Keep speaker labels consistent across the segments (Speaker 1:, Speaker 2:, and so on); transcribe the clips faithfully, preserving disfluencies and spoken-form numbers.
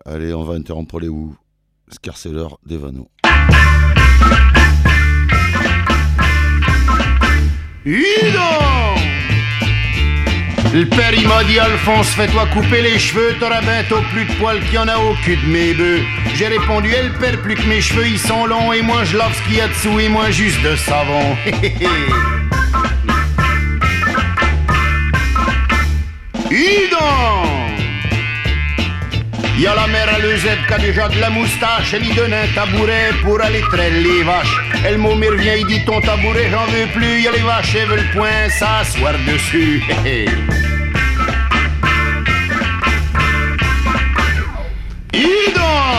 Speaker 1: Allez, on va interrompre les ou. Car c'est l'heure des vanneaux.
Speaker 2: Hidon! Le père il m'a dit Alphonse, fais-toi couper les cheveux, t'auras bientôt plus de poils qu'il y en a au cul de mes bœufs. J'ai répondu, elle perd plus que mes cheveux ils sont longs et moi je lave ce qu'il y a dessous et moi juste de savon. Hidon! Y'a la mère à Lezette qui a déjà de la moustache, elle y donne un tabouret pour aller traîner les vaches. Elle mot me revient, il dit ton tabouret j'en veux plus, y'a les vaches, elles veulent le point, s'asseoir dessus. Hidon!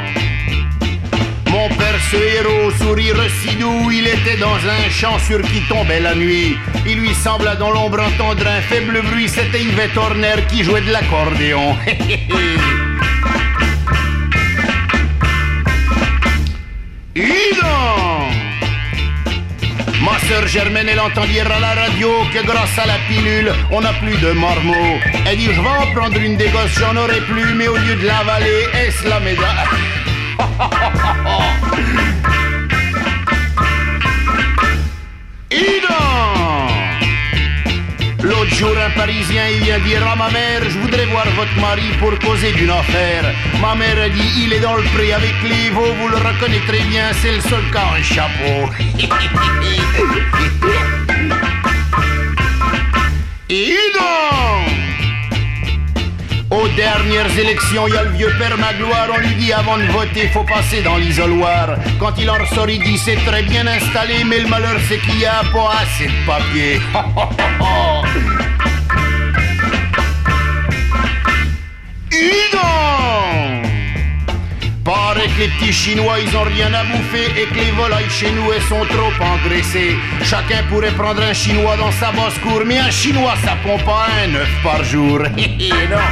Speaker 2: Mon père ce héros, sourire si doux, il était dans un champ sur qui tombait la nuit. Il lui sembla dans l'ombre entendre un faible bruit, c'était Yvette Horner qui jouait de l'accordéon. Hidon! Ma sœur Germaine, elle entend dire à la radio que grâce à la pilule, on n'a plus de marmots. Elle dit, je vais en prendre une des gosses, j'en aurai plus, mais au lieu de l'avaler, elle se la met dans... Hidon! L'autre jour, un Parisien, il vient dire à ma mère, je voudrais voir votre mari pour causer d'une affaire. Ma mère a dit, il est dans le pré avec les veaux, vous le reconnaîtrez bien, c'est le seul qui a un chapeau. Hidon! Aux dernières élections, il y a le vieux père Magloire, on lui dit avant de voter, faut passer dans l'isoloir. Quand il en ressort, il dit c'est très bien installé, mais le malheur c'est qu'il y a pas assez de papier. Hidon! Paraît que les petits Chinois, ils ont rien à bouffer et que les volailles chez nous, elles sont trop engraissées. Chacun pourrait prendre un Chinois dans sa basse-cour, mais un Chinois, ça pond pas un œuf par jour. Non.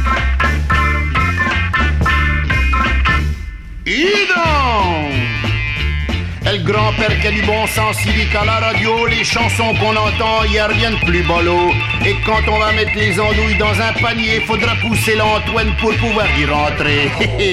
Speaker 2: Hidon! Et le grand-père qui a du bon sens, il dit qu'à la radio, les chansons qu'on entend, y a rien de plus bolo. Et quand on va mettre les andouilles dans un panier, faudra pousser l'Antoine pour pouvoir y rentrer.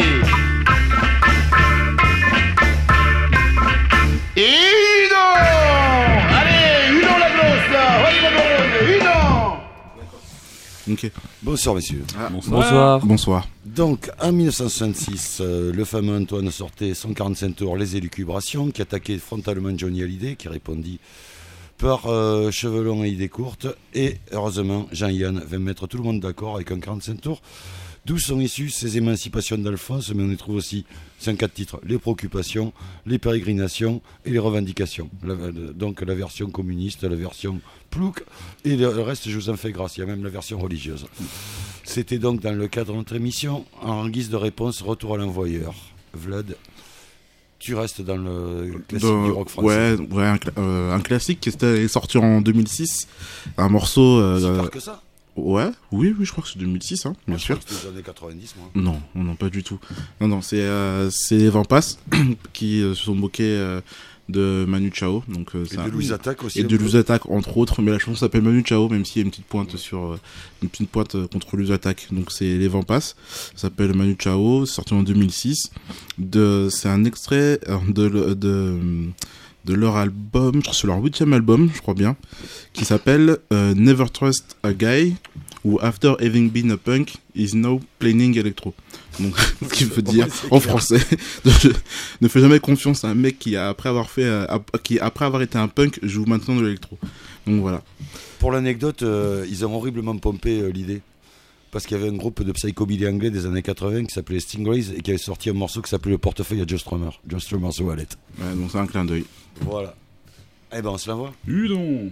Speaker 2: Hidon! Allez, Hidon la grosse là! Hidon!
Speaker 1: Ok. Bonsoir messieurs.
Speaker 3: Ah, bonsoir. bonsoir. Bonsoir.
Speaker 1: Donc en dix-neuf cent soixante-six, euh, le fameux Antoine sortait son quarante-cinq tours Les Élucubrations, qui attaquait frontalement Johnny Hallyday, qui répondit par euh, cheveux longs et idées courtes. Et heureusement, Jean-Yann vint mettre tout le monde d'accord avec un quarante-cinq tours. D'où sont issues ces émancipations d'Alphonse, mais on y trouve aussi cinquante titres, les préoccupations, les pérégrinations et les revendications. La, donc la version communiste, la version plouc, et le reste, je vous en fais grâce, il y a même la version religieuse. C'était donc dans le cadre de notre émission, en guise de réponse, retour à l'envoyeur. Vlad, tu restes dans le classique de, du rock français.
Speaker 3: Ouais, ouais un, euh, un classique qui est sorti en deux mille six, un morceau... Euh,
Speaker 1: C'est tard que ça.
Speaker 3: Ouais, oui, oui, je crois que c'est deux mille six, hein, bien
Speaker 1: moi,
Speaker 3: sûr.
Speaker 1: C'était les années quatre-vingt-dix, moi.
Speaker 3: Non, non, pas du tout. Non, non, c'est euh, c'est les Vampas qui euh, se sont moqués euh, de Manu Chao. Donc, euh,
Speaker 1: et de Louise Attaque aussi.
Speaker 3: Et de Louise Attaque, entre autres, mais la chanson s'appelle Manu Chao, même s'il y a une petite pointe ouais. sur euh, une petite pointe euh, contre Louise Attaque. Donc c'est les Vampas. Ça s'appelle Manu Chao, c'est sorti en deux mille six. De, c'est un extrait de, de, de de leur album, je crois que c'est leur huitième album, je crois bien, qui s'appelle euh, Never Trust a Guy, ou After Having Been a Punk, is now playing electro. Donc, ce qui veut dire, en français, ne fais jamais confiance à un mec qui, après avoir fait, euh, qui, après avoir été un punk, joue maintenant de l'électro. Donc voilà.
Speaker 1: Pour l'anecdote, euh, ils ont horriblement pompé euh, l'idée. Parce qu'il y avait un groupe de psychobilly anglais des années quatre-vingts qui s'appelait Stingrays et qui avait sorti un morceau qui s'appelait Le Portefeuille à Joe Strummer. Joe Strummer's Wallet.
Speaker 3: Ouais, donc c'est un clin d'œil.
Speaker 1: Voilà. Eh ben, on se l'envoie.
Speaker 3: Udon.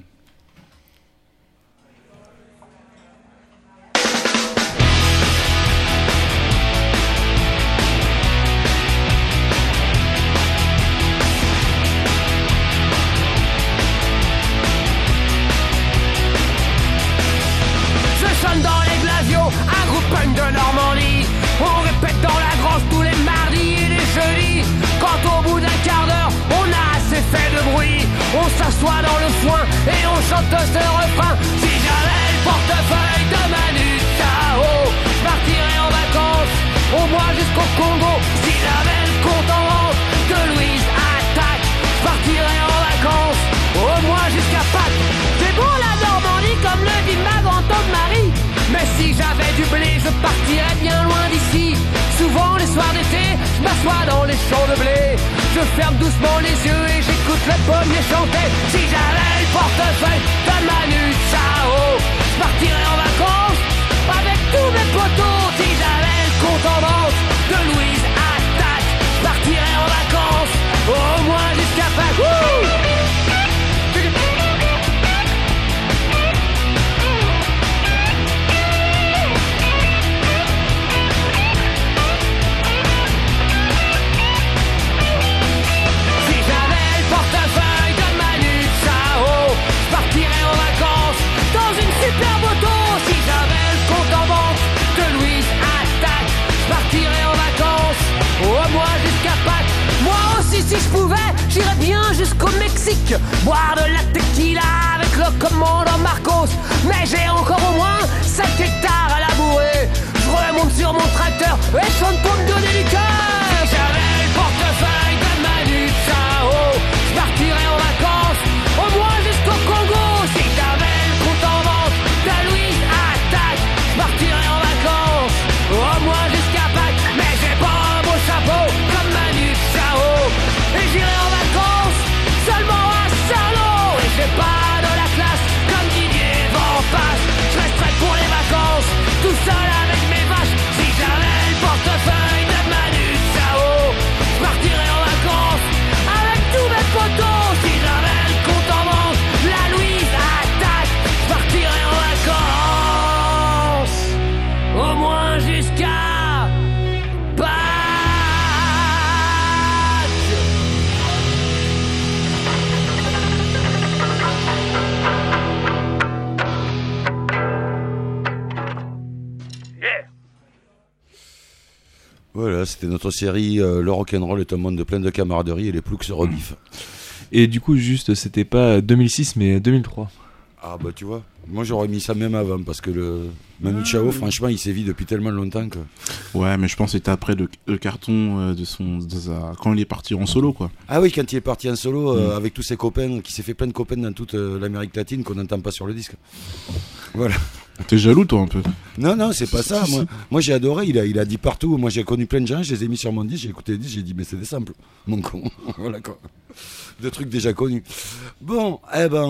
Speaker 4: Un groupe punk de Normandie. On répète dans la grange tous les mardis et les jeudis. Quand au bout d'un quart d'heure on a assez fait de bruit, on s'assoit dans le foin et on chante ce refrain. Si j'avais le portefeuille de Manu Chao, je partirais en vacances au mois de Je ferme doucement les yeux et j'écoute le pommier chanter. Si j'avais le portefeuille de Manu Chao, je partirais en vacances avec tous mes potos. Si j'avais le compte en banque de Louise Attaque, je partirais en vacances au moins jusqu'à Pâques. Wouh! Super moto, si j'avais le compte en banque de Louise Attaque, je partirais en vacances au moins jusqu'à Pâques. Moi aussi si je pouvais, j'irais bien jusqu'au Mexique, boire de la tequila avec le commandant Marcos. Mais j'ai encore au moins sept hectares à labourer. Je remonte sur mon tracteur et je chante pour me donner du cœur. Si j'avais le portefeuille de Manu Chao, je partirais en vacances au moins jusqu'au Congo. Si j'avais le compte en banque de Louise Attaque, je partirais en vacances au moins jusqu'à Pâques. Mais j'ai pas un beau chapeau comme Manu Chao, et j'irai en vacances seulement à Saint-Lô. Et j'ai pas de la classe comme Didier Van Passe. Je resterai pour les vacances tout seul avec mes vaches. Si j'avais le portefeuille de Manu Chao, je partirais en vacances avec tous mes potos. Si j'avais le compte en banque la Louise Attaque, je partirais en vacances au moins jusqu'à Pâques.
Speaker 1: Voilà, c'était notre série euh, Le Rock'n'Roll est un monde de plein de camaraderie et les ploucs se rebiffent.
Speaker 5: Et du coup, juste, c'était pas deux mille six, mais deux mille trois.
Speaker 1: Ah bah tu vois, moi j'aurais mis ça même avant parce que le Manu Chao, franchement, il sévit depuis tellement longtemps que...
Speaker 3: Ouais, mais je pense que c'était après le, le carton euh, de son, de sa... quand il est parti en solo, quoi.
Speaker 1: Ah oui, quand il est parti en solo euh,
Speaker 3: Mm.
Speaker 1: avec tous ses copains, qui s'est fait plein de copains dans toute euh, l'Amérique latine qu'on n'entend pas sur le disque. Voilà.
Speaker 3: T'es jaloux, toi, un peu.
Speaker 1: Non, non, c'est pas ça. Moi, moi j'ai adoré, il a, il a dit partout. Moi j'ai connu plein de gens, je les ai mis sur mon disque, j'ai écouté les disques, j'ai dit mais c'est des samples, mon con. Voilà quoi. De trucs déjà connus. Bon, eh ben,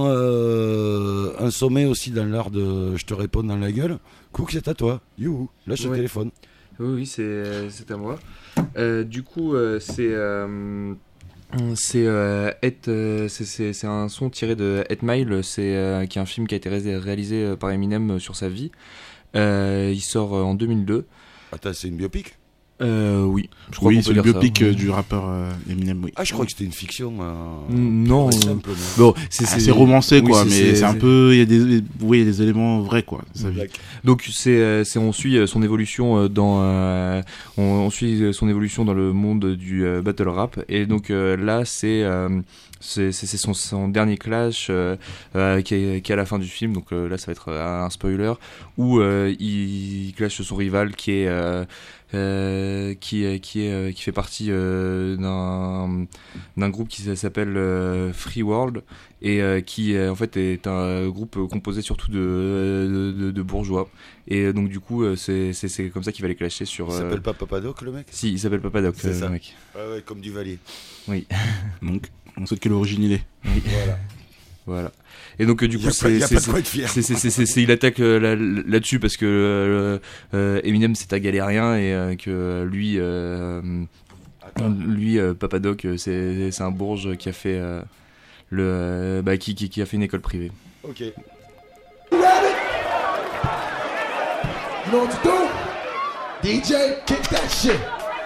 Speaker 1: euh, un sommet aussi dans l'art de je te réponds dans la gueule. Cook, c'est à toi. Youhou, lâche le
Speaker 5: Ouais.
Speaker 1: téléphone.
Speaker 5: Oui, oui, c'est, c'est à moi. Euh, du coup, euh, c'est... Euh... C'est, euh, Eight, euh, c'est, c'est, c'est un son tiré de Eight Mile, c'est, euh, qui est un film qui a été ré- réalisé euh, par Eminem euh, sur sa vie. Euh, il sort euh, en deux mille deux.
Speaker 1: Attends, c'est une biopic?
Speaker 5: Euh, oui, je crois
Speaker 3: Oui,
Speaker 5: qu'on
Speaker 3: c'est
Speaker 5: peut
Speaker 3: le
Speaker 5: dire ça.
Speaker 3: biopic euh, du rappeur euh, Eminem, oui.
Speaker 1: Ah, je crois que c'était une fiction. Euh,
Speaker 5: Mm, non,
Speaker 1: pure et
Speaker 5: euh,
Speaker 1: simple, mais-
Speaker 5: Bon, c'est,
Speaker 3: Ah, c'est romancé,
Speaker 5: oui,
Speaker 3: quoi,
Speaker 5: c'est-
Speaker 3: mais
Speaker 5: c'est-
Speaker 3: c'est un
Speaker 5: c'est-
Speaker 3: peu... Il y a des, oui, il y a des éléments vrais, quoi, de sa vie.
Speaker 1: D'accord.
Speaker 5: Donc c'est, euh, c'est on suit euh, son évolution euh, dans euh, on, on suit son évolution dans le monde du euh, battle rap, et donc euh, là c'est euh, c'est, c'est, c'est son, son dernier clash euh, euh, qui, est, qui est à la fin du film, donc euh, là ça va être un spoiler où euh, il, il clash son rival qui est euh, euh, qui est qui est euh, qui fait partie euh, d'un d'un groupe qui s'appelle euh, Free World, et euh, qui euh, en fait est un groupe composé surtout de, de, de, de bourgeois, et euh, donc du coup euh, c'est, c'est, c'est comme ça qu'il va les clasher sur...
Speaker 1: Il
Speaker 5: euh,
Speaker 1: s'appelle pas Papadoc, le mec?
Speaker 5: Si, il s'appelle Papadoc,
Speaker 1: C'est
Speaker 5: euh,
Speaker 1: ça.
Speaker 5: le mec.
Speaker 1: Ouais, ouais, comme Duvalier.
Speaker 5: Oui,
Speaker 3: Donc, on sait de quelle origine il est.
Speaker 1: Voilà.
Speaker 5: voilà. Et donc euh, du
Speaker 1: Il
Speaker 5: coup
Speaker 1: y a pas,
Speaker 5: c'est,
Speaker 1: y a
Speaker 5: c'est,
Speaker 1: pas de quoi être fier.
Speaker 5: c'est, c'est, c'est, c'est, c'est- il attaque euh, là, là-dessus parce que euh, euh, Eminem c'est un galérien, et euh, que lui euh, lui euh, Papadoc euh, c'est, c'est un bourge qui a fait euh, le euh, bah, qui, qui, qui a fait une école privée.
Speaker 1: Ok.
Speaker 6: You know what to do? D J, kick that shit.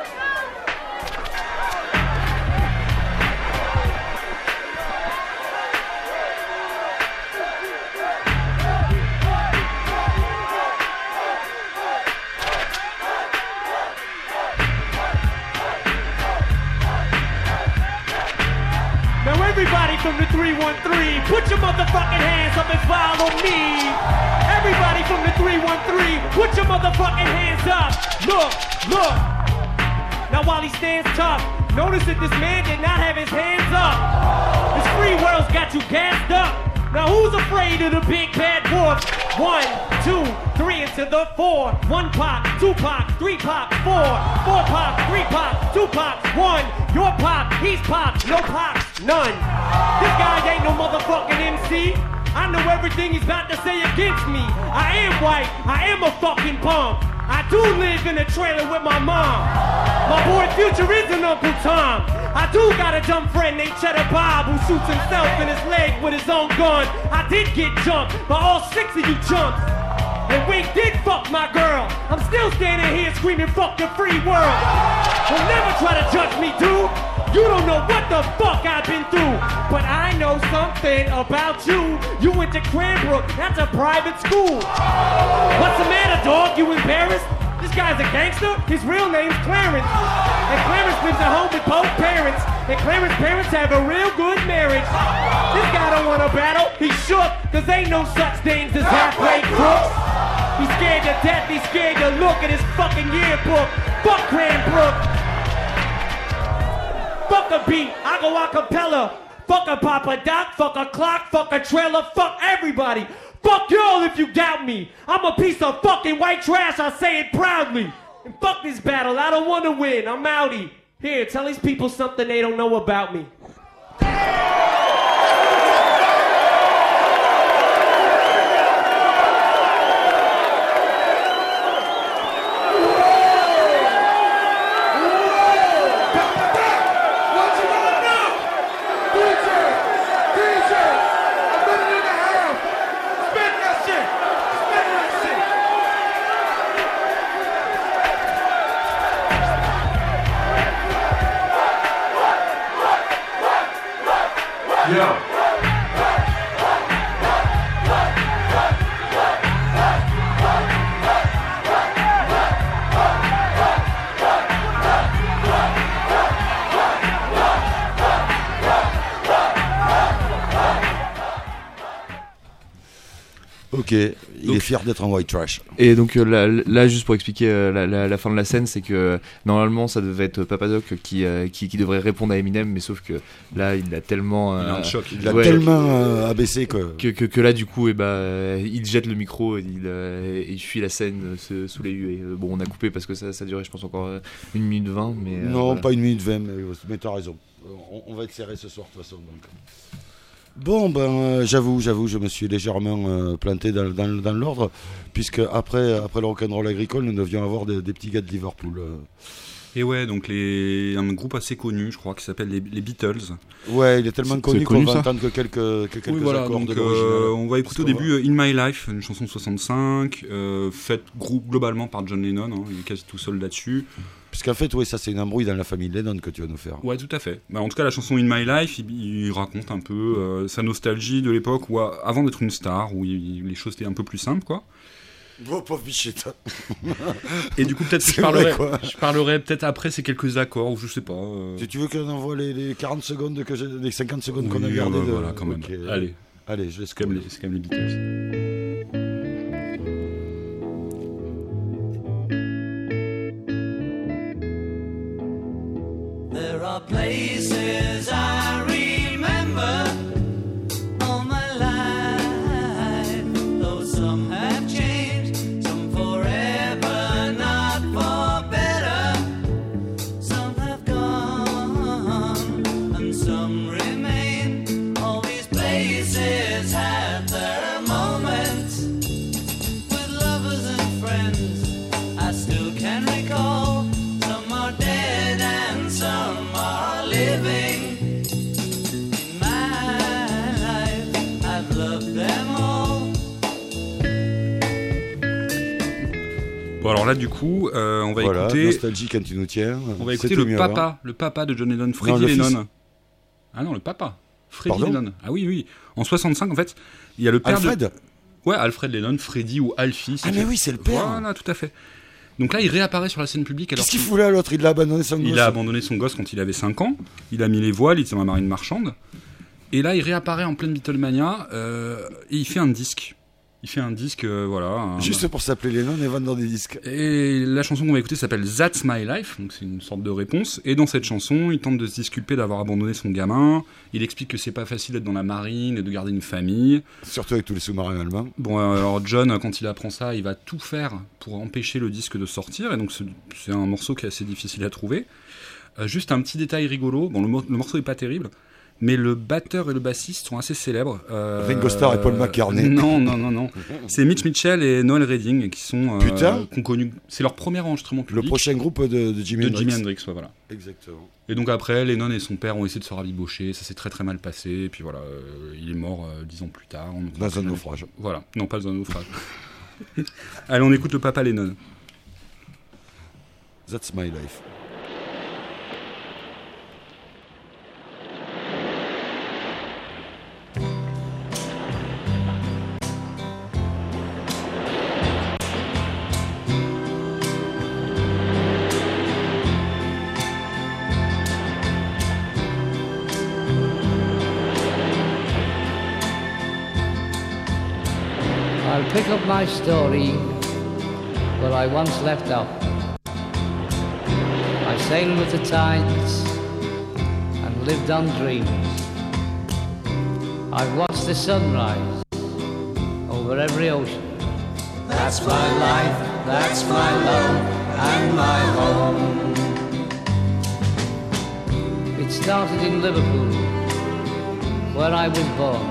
Speaker 7: Now everybody from the three one three, put your motherfucking hands up and follow me. Everybody from the three one three, put your motherfucking hands up. Look, look. Now while he stands tough, notice that this man did not have his hands up. This free world's got you gassed up. Now who's afraid of the big bad wolf? One, two, three, and to the four. One pop, two pop, three pop, four. Four pop, three pop, two pop, one. Your pop, he's pop, no pop, none. This guy ain't no motherfucking M C. I know everything he's about to say against me. I am white, I am a fucking punk. I do live in a trailer with my mom. My boy Future is an Uncle Tom. I do got a dumb friend named Cheddar Bob who shoots himself in his leg with his own gun. I did get jumped by all six of you chumps. And Wink did fuck my girl. I'm still standing here screaming fuck the free world. Don't never try to judge me, dude. You don't know what the fuck I've been through. But I know something about you. You went to Cranbrook, that's a private school. What's the matter, dog? You embarrassed? This guy's a gangster? His real name's Clarence. And Clarence lives at home with both parents. And Clarence's parents have a real good marriage. This guy don't want to battle, he's shook. Cause ain't no such things as halfway crooks. He's scared to death, he's scared to look at his fucking yearbook. Fuck Cranbrook. Fuck a beat, I go a cappella. Fuck a Papa Doc, fuck a clock, fuck a trailer, fuck everybody. Fuck y'all if you doubt me. I'm a piece of fucking white trash, I say it proudly. And fuck this battle, I don't want to win, I'm outie. Here, tell these people something they don't know about me.
Speaker 1: Ok, il donc, est fier d'être en white trash.
Speaker 5: Et donc euh, là, là, juste pour expliquer euh, la, la, la fin de la scène, c'est que euh, normalement ça devait être Papa Doc qui, euh, qui, qui devrait répondre à Eminem, mais sauf que là il l'a tellement, euh,
Speaker 1: il a un choc, il l'a ouais, tellement euh, abaissé que...
Speaker 5: Que, que, que là du coup, eh ben, euh, il jette le micro, et il, euh, il fuit la scène euh, sous les huées. Et, euh, bon, on a coupé parce que ça, ça durait, je pense, encore une minute vingt. Mais, euh,
Speaker 1: non,
Speaker 5: voilà.
Speaker 1: Pas une minute vingt, mais, mais t'as raison. On, on va être serré ce soir de toute façon. Donc. Bon, ben, euh, j'avoue, j'avoue, je me suis légèrement euh, planté dans, dans, dans l'ordre, puisque après, après le rock'n'roll agricole, nous devions avoir des, des petits gars de Liverpool. Euh.
Speaker 8: Et ouais, donc les, un groupe assez connu, je crois, qui s'appelle les, les Beatles.
Speaker 1: Ouais, il est tellement c'est, connu c'est qu'on connu, va ça entendre que quelques, que quelques
Speaker 8: oui, voilà,
Speaker 1: accords
Speaker 8: donc,
Speaker 1: de l'original.
Speaker 8: Euh, on va écouter au début euh, In My Life, une chanson de soixante-cinq, euh, faite groupe globalement par John Lennon, hein, il est quasi tout seul là-dessus.
Speaker 1: Puisqu'en fait, ouais, ça c'est une embrouille dans la famille Lennon que tu vas nous faire.
Speaker 8: Ouais, tout à fait. Bah, en tout cas, la chanson In My Life, il, il raconte un peu euh, sa nostalgie de l'époque où, avant d'être une star, où il, les choses étaient un peu plus simples, quoi.
Speaker 1: Oh, pauvre bichette.
Speaker 8: Et du coup, peut-être que je parlerai, je parlerai peut-être après ces quelques accords, ou je sais pas. Euh...
Speaker 1: Si tu veux qu'on envoie les, les quarante secondes, que j'ai, les cinquante secondes oui, qu'on a gardées.
Speaker 8: Bah,
Speaker 1: de...
Speaker 8: Voilà, quand même. Okay. Allez.
Speaker 1: Allez, je laisse
Speaker 8: quand même les, c'est quand même les Beatles.
Speaker 9: There are places I remember all my life, though some have changed, some forever, not for better. Some have gone, and some remain. All these places have their moments with lovers and friends. I still can recall. Some are dead and some are living. In my life, I've loved them all.
Speaker 8: Bon alors là du coup, euh, on va
Speaker 1: voilà,
Speaker 8: écouter.
Speaker 1: Nostalgie quand tu nous tiens.
Speaker 8: On va écouter le papa, avant. le papa de John Lennon, Freddie non, Lennon. Fils. Ah non, le papa, Freddie Pardon Lennon. Ah oui oui. En soixante-cinq en fait, il y a le père
Speaker 1: Alfred.
Speaker 8: de. Ouais, Alfred Lennon, Freddie ou Alfie.
Speaker 1: Ah mais oui, c'est le père.
Speaker 8: Voilà, tout à fait. Donc là, il réapparaît sur la scène publique. Alors
Speaker 1: Qu'est-ce qu'il fout là, l'autre? Il a abandonné son gosse.
Speaker 8: Il a abandonné son gosse quand il avait cinq ans. Il a mis les voiles, il était dans la marine marchande. Et là, il réapparaît en pleine Beatlemania euh, et il fait un disque. Il fait un disque, euh, voilà. Un...
Speaker 1: Juste pour s'appeler Lennon et vendre des disques.
Speaker 8: Et la chanson qu'on va écouter s'appelle That's My Life, donc c'est une sorte de réponse. Et dans cette chanson, il tente de se disculper d'avoir abandonné son gamin. Il explique que c'est pas facile d'être dans la marine et de garder une famille.
Speaker 1: Surtout avec tous les sous-marins allemands.
Speaker 8: Bon, alors John, quand il apprend ça, il va tout faire pour empêcher le disque de sortir. Et donc c'est, c'est un morceau qui est assez difficile à trouver. Euh, juste un petit détail rigolo. Bon, le, mo- le morceau est pas terrible. Mais le batteur et le bassiste sont assez célèbres. Euh,
Speaker 1: Ringo Starr et Paul McCartney.
Speaker 8: Non, non, non, non. C'est Mitch Mitchell et Noel Redding qui sont euh,
Speaker 1: Putain.
Speaker 8: qu'on connu. C'est leur premier enregistrement public.
Speaker 1: Le prochain groupe de, de Jimi
Speaker 8: de
Speaker 1: Hendrix.
Speaker 8: Jimi Hendrix, ouais, voilà.
Speaker 1: Exactement.
Speaker 8: Et donc après, Lennon et son père ont essayé de se rabibocher. Ça s'est très très mal passé. Et puis voilà, euh, il est mort euh, dix ans plus tard. On
Speaker 1: dans un naufrage.
Speaker 8: Voilà, non pas dans un naufrage. Allez, on écoute le papa Lennon.
Speaker 1: That's my life.
Speaker 10: I'll pick up my story where I once left off. I sailed with the tides and lived on dreams. I've watched the sunrise over every ocean. That's my life, that's my love and my home. It started in Liverpool, where I was born.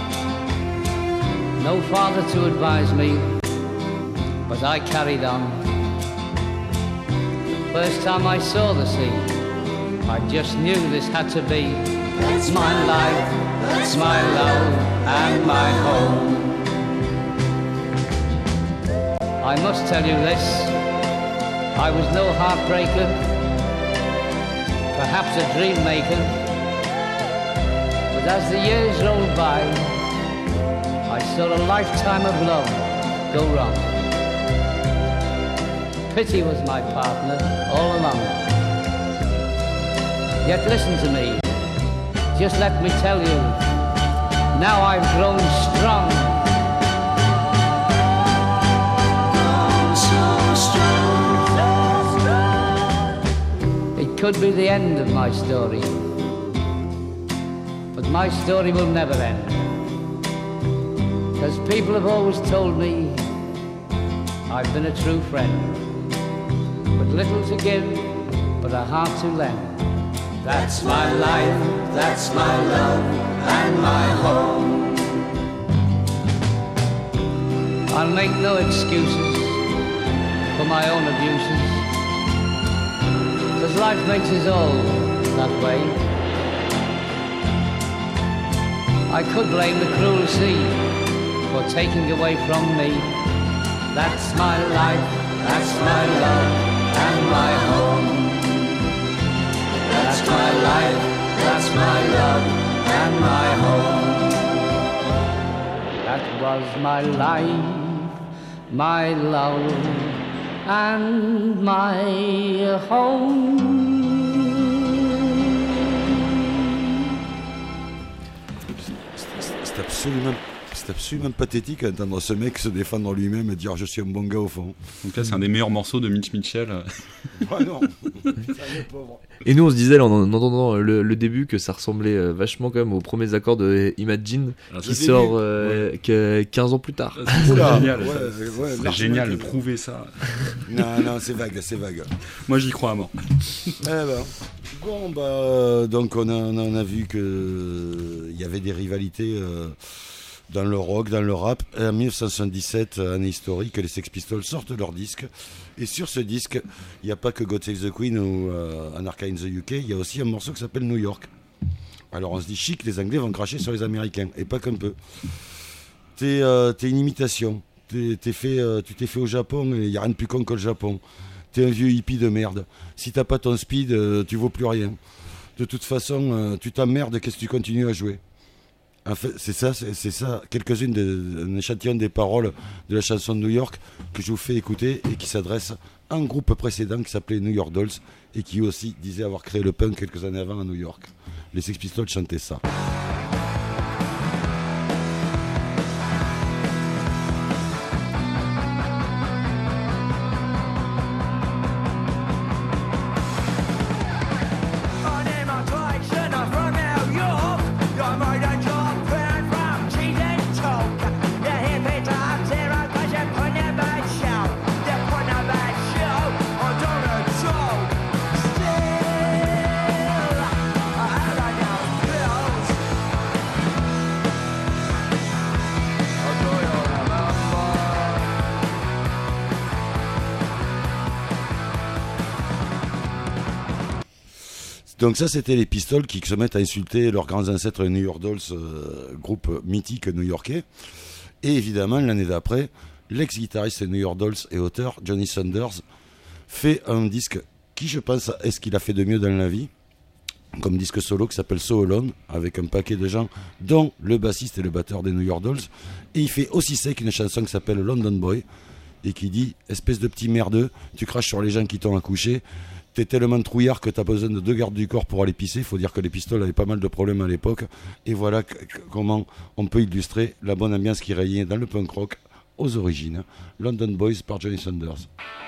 Speaker 10: No father to advise me, but I carried on. The first time I saw the sea, I just knew this had to be. That's my life, that's my love, and my home. I must tell you this, I was no heartbreaker, perhaps a dream maker, but as the years rolled by, I saw a lifetime of love go wrong. Pity was my partner all along. Yet listen to me, just let me tell you, now I've grown strong. Grown so strong. It could be the end of my story, but my story will never end. Because people have always told me I've been a true friend, with little to give, but a heart to lend. That's my life, that's my love, and my home. I'll make no excuses for my own abuses, because life makes us all that way. I could blame the cruel sea for taking away from me. That's my life, that's my love, and my home. That's my life, that's my love, and my home. That was my life, my love, and my home.
Speaker 1: C'est absolument C'est absolument pathétique d'entendre ce mec se défendre lui-même et dire je suis un bon gars au fond.
Speaker 8: Donc là c'est un des meilleurs morceaux de Mitch Mitchell.
Speaker 1: Ouais, non.
Speaker 5: Et nous on se disait là, en entendant le, le début que ça ressemblait euh, vachement quand même aux premiers accords de Imagine
Speaker 8: Alors,
Speaker 5: qui sort euh, ouais. que quinze ans plus tard.
Speaker 8: C'est
Speaker 1: Oula,
Speaker 8: génial,
Speaker 1: ouais,
Speaker 8: ça.
Speaker 1: ouais,
Speaker 8: c'est génial de prouver ça.
Speaker 1: Non, non, c'est vague, c'est vague.
Speaker 8: Moi j'y crois à mort.
Speaker 1: Eh ben, bon bah euh, donc on a, on a vu que il y avait des rivalités euh, dans le rock, dans le rap. En dix-neuf cent soixante-dix-sept, année historique, les Sex Pistols sortent leur disque. Et sur ce disque, il n'y a pas que God Save the Queen ou euh, Anarchy in the U K, il y a aussi un morceau qui s'appelle New York. Alors on se dit chic, les Anglais vont cracher sur les Américains, et pas qu'un peu. T'es, euh, t'es une imitation. T'es, t'es fait, euh, tu t'es fait au Japon, et il n'y a rien de plus con que le Japon. T'es un vieux hippie de merde. Si t'as pas ton speed, euh, tu vaux plus rien. De toute façon, euh, tu t'emmerdes, qu'est-ce que tu continues à jouer ? En fait, c'est ça, c'est, c'est ça, quelques-unes d'un échantillon des paroles de la chanson de New York que je vous fais écouter et qui s'adresse à un groupe précédent qui s'appelait New York Dolls et qui aussi disait avoir créé le punk quelques années avant à New York. Les Sex Pistols chantaient ça. Donc ça, c'était les Pistols qui se mettent à insulter leurs grands ancêtres, les New York Dolls, euh, groupe mythique new-yorkais. Et évidemment, l'année d'après, l'ex-guitariste des New York Dolls et auteur, Johnny Saunders, fait un disque qui, je pense, est ce qu'il a fait de mieux dans la vie, comme disque solo qui s'appelle So Alone, avec un paquet de gens, dont le bassiste et le batteur des New York Dolls. Et il fait aussi sec une chanson qui s'appelle London Boy, et qui dit « Espèce de petit merdeux, tu craches sur les gens qui t'ont accouché, t'es tellement trouillard que t'as besoin de deux gardes du corps pour aller pisser. » Il faut dire que les Pistols avaient pas mal de problèmes à l'époque. Et voilà c- c- comment on peut illustrer la bonne ambiance qui régnait dans le punk rock aux origines. London Boys par Johnny Saunders.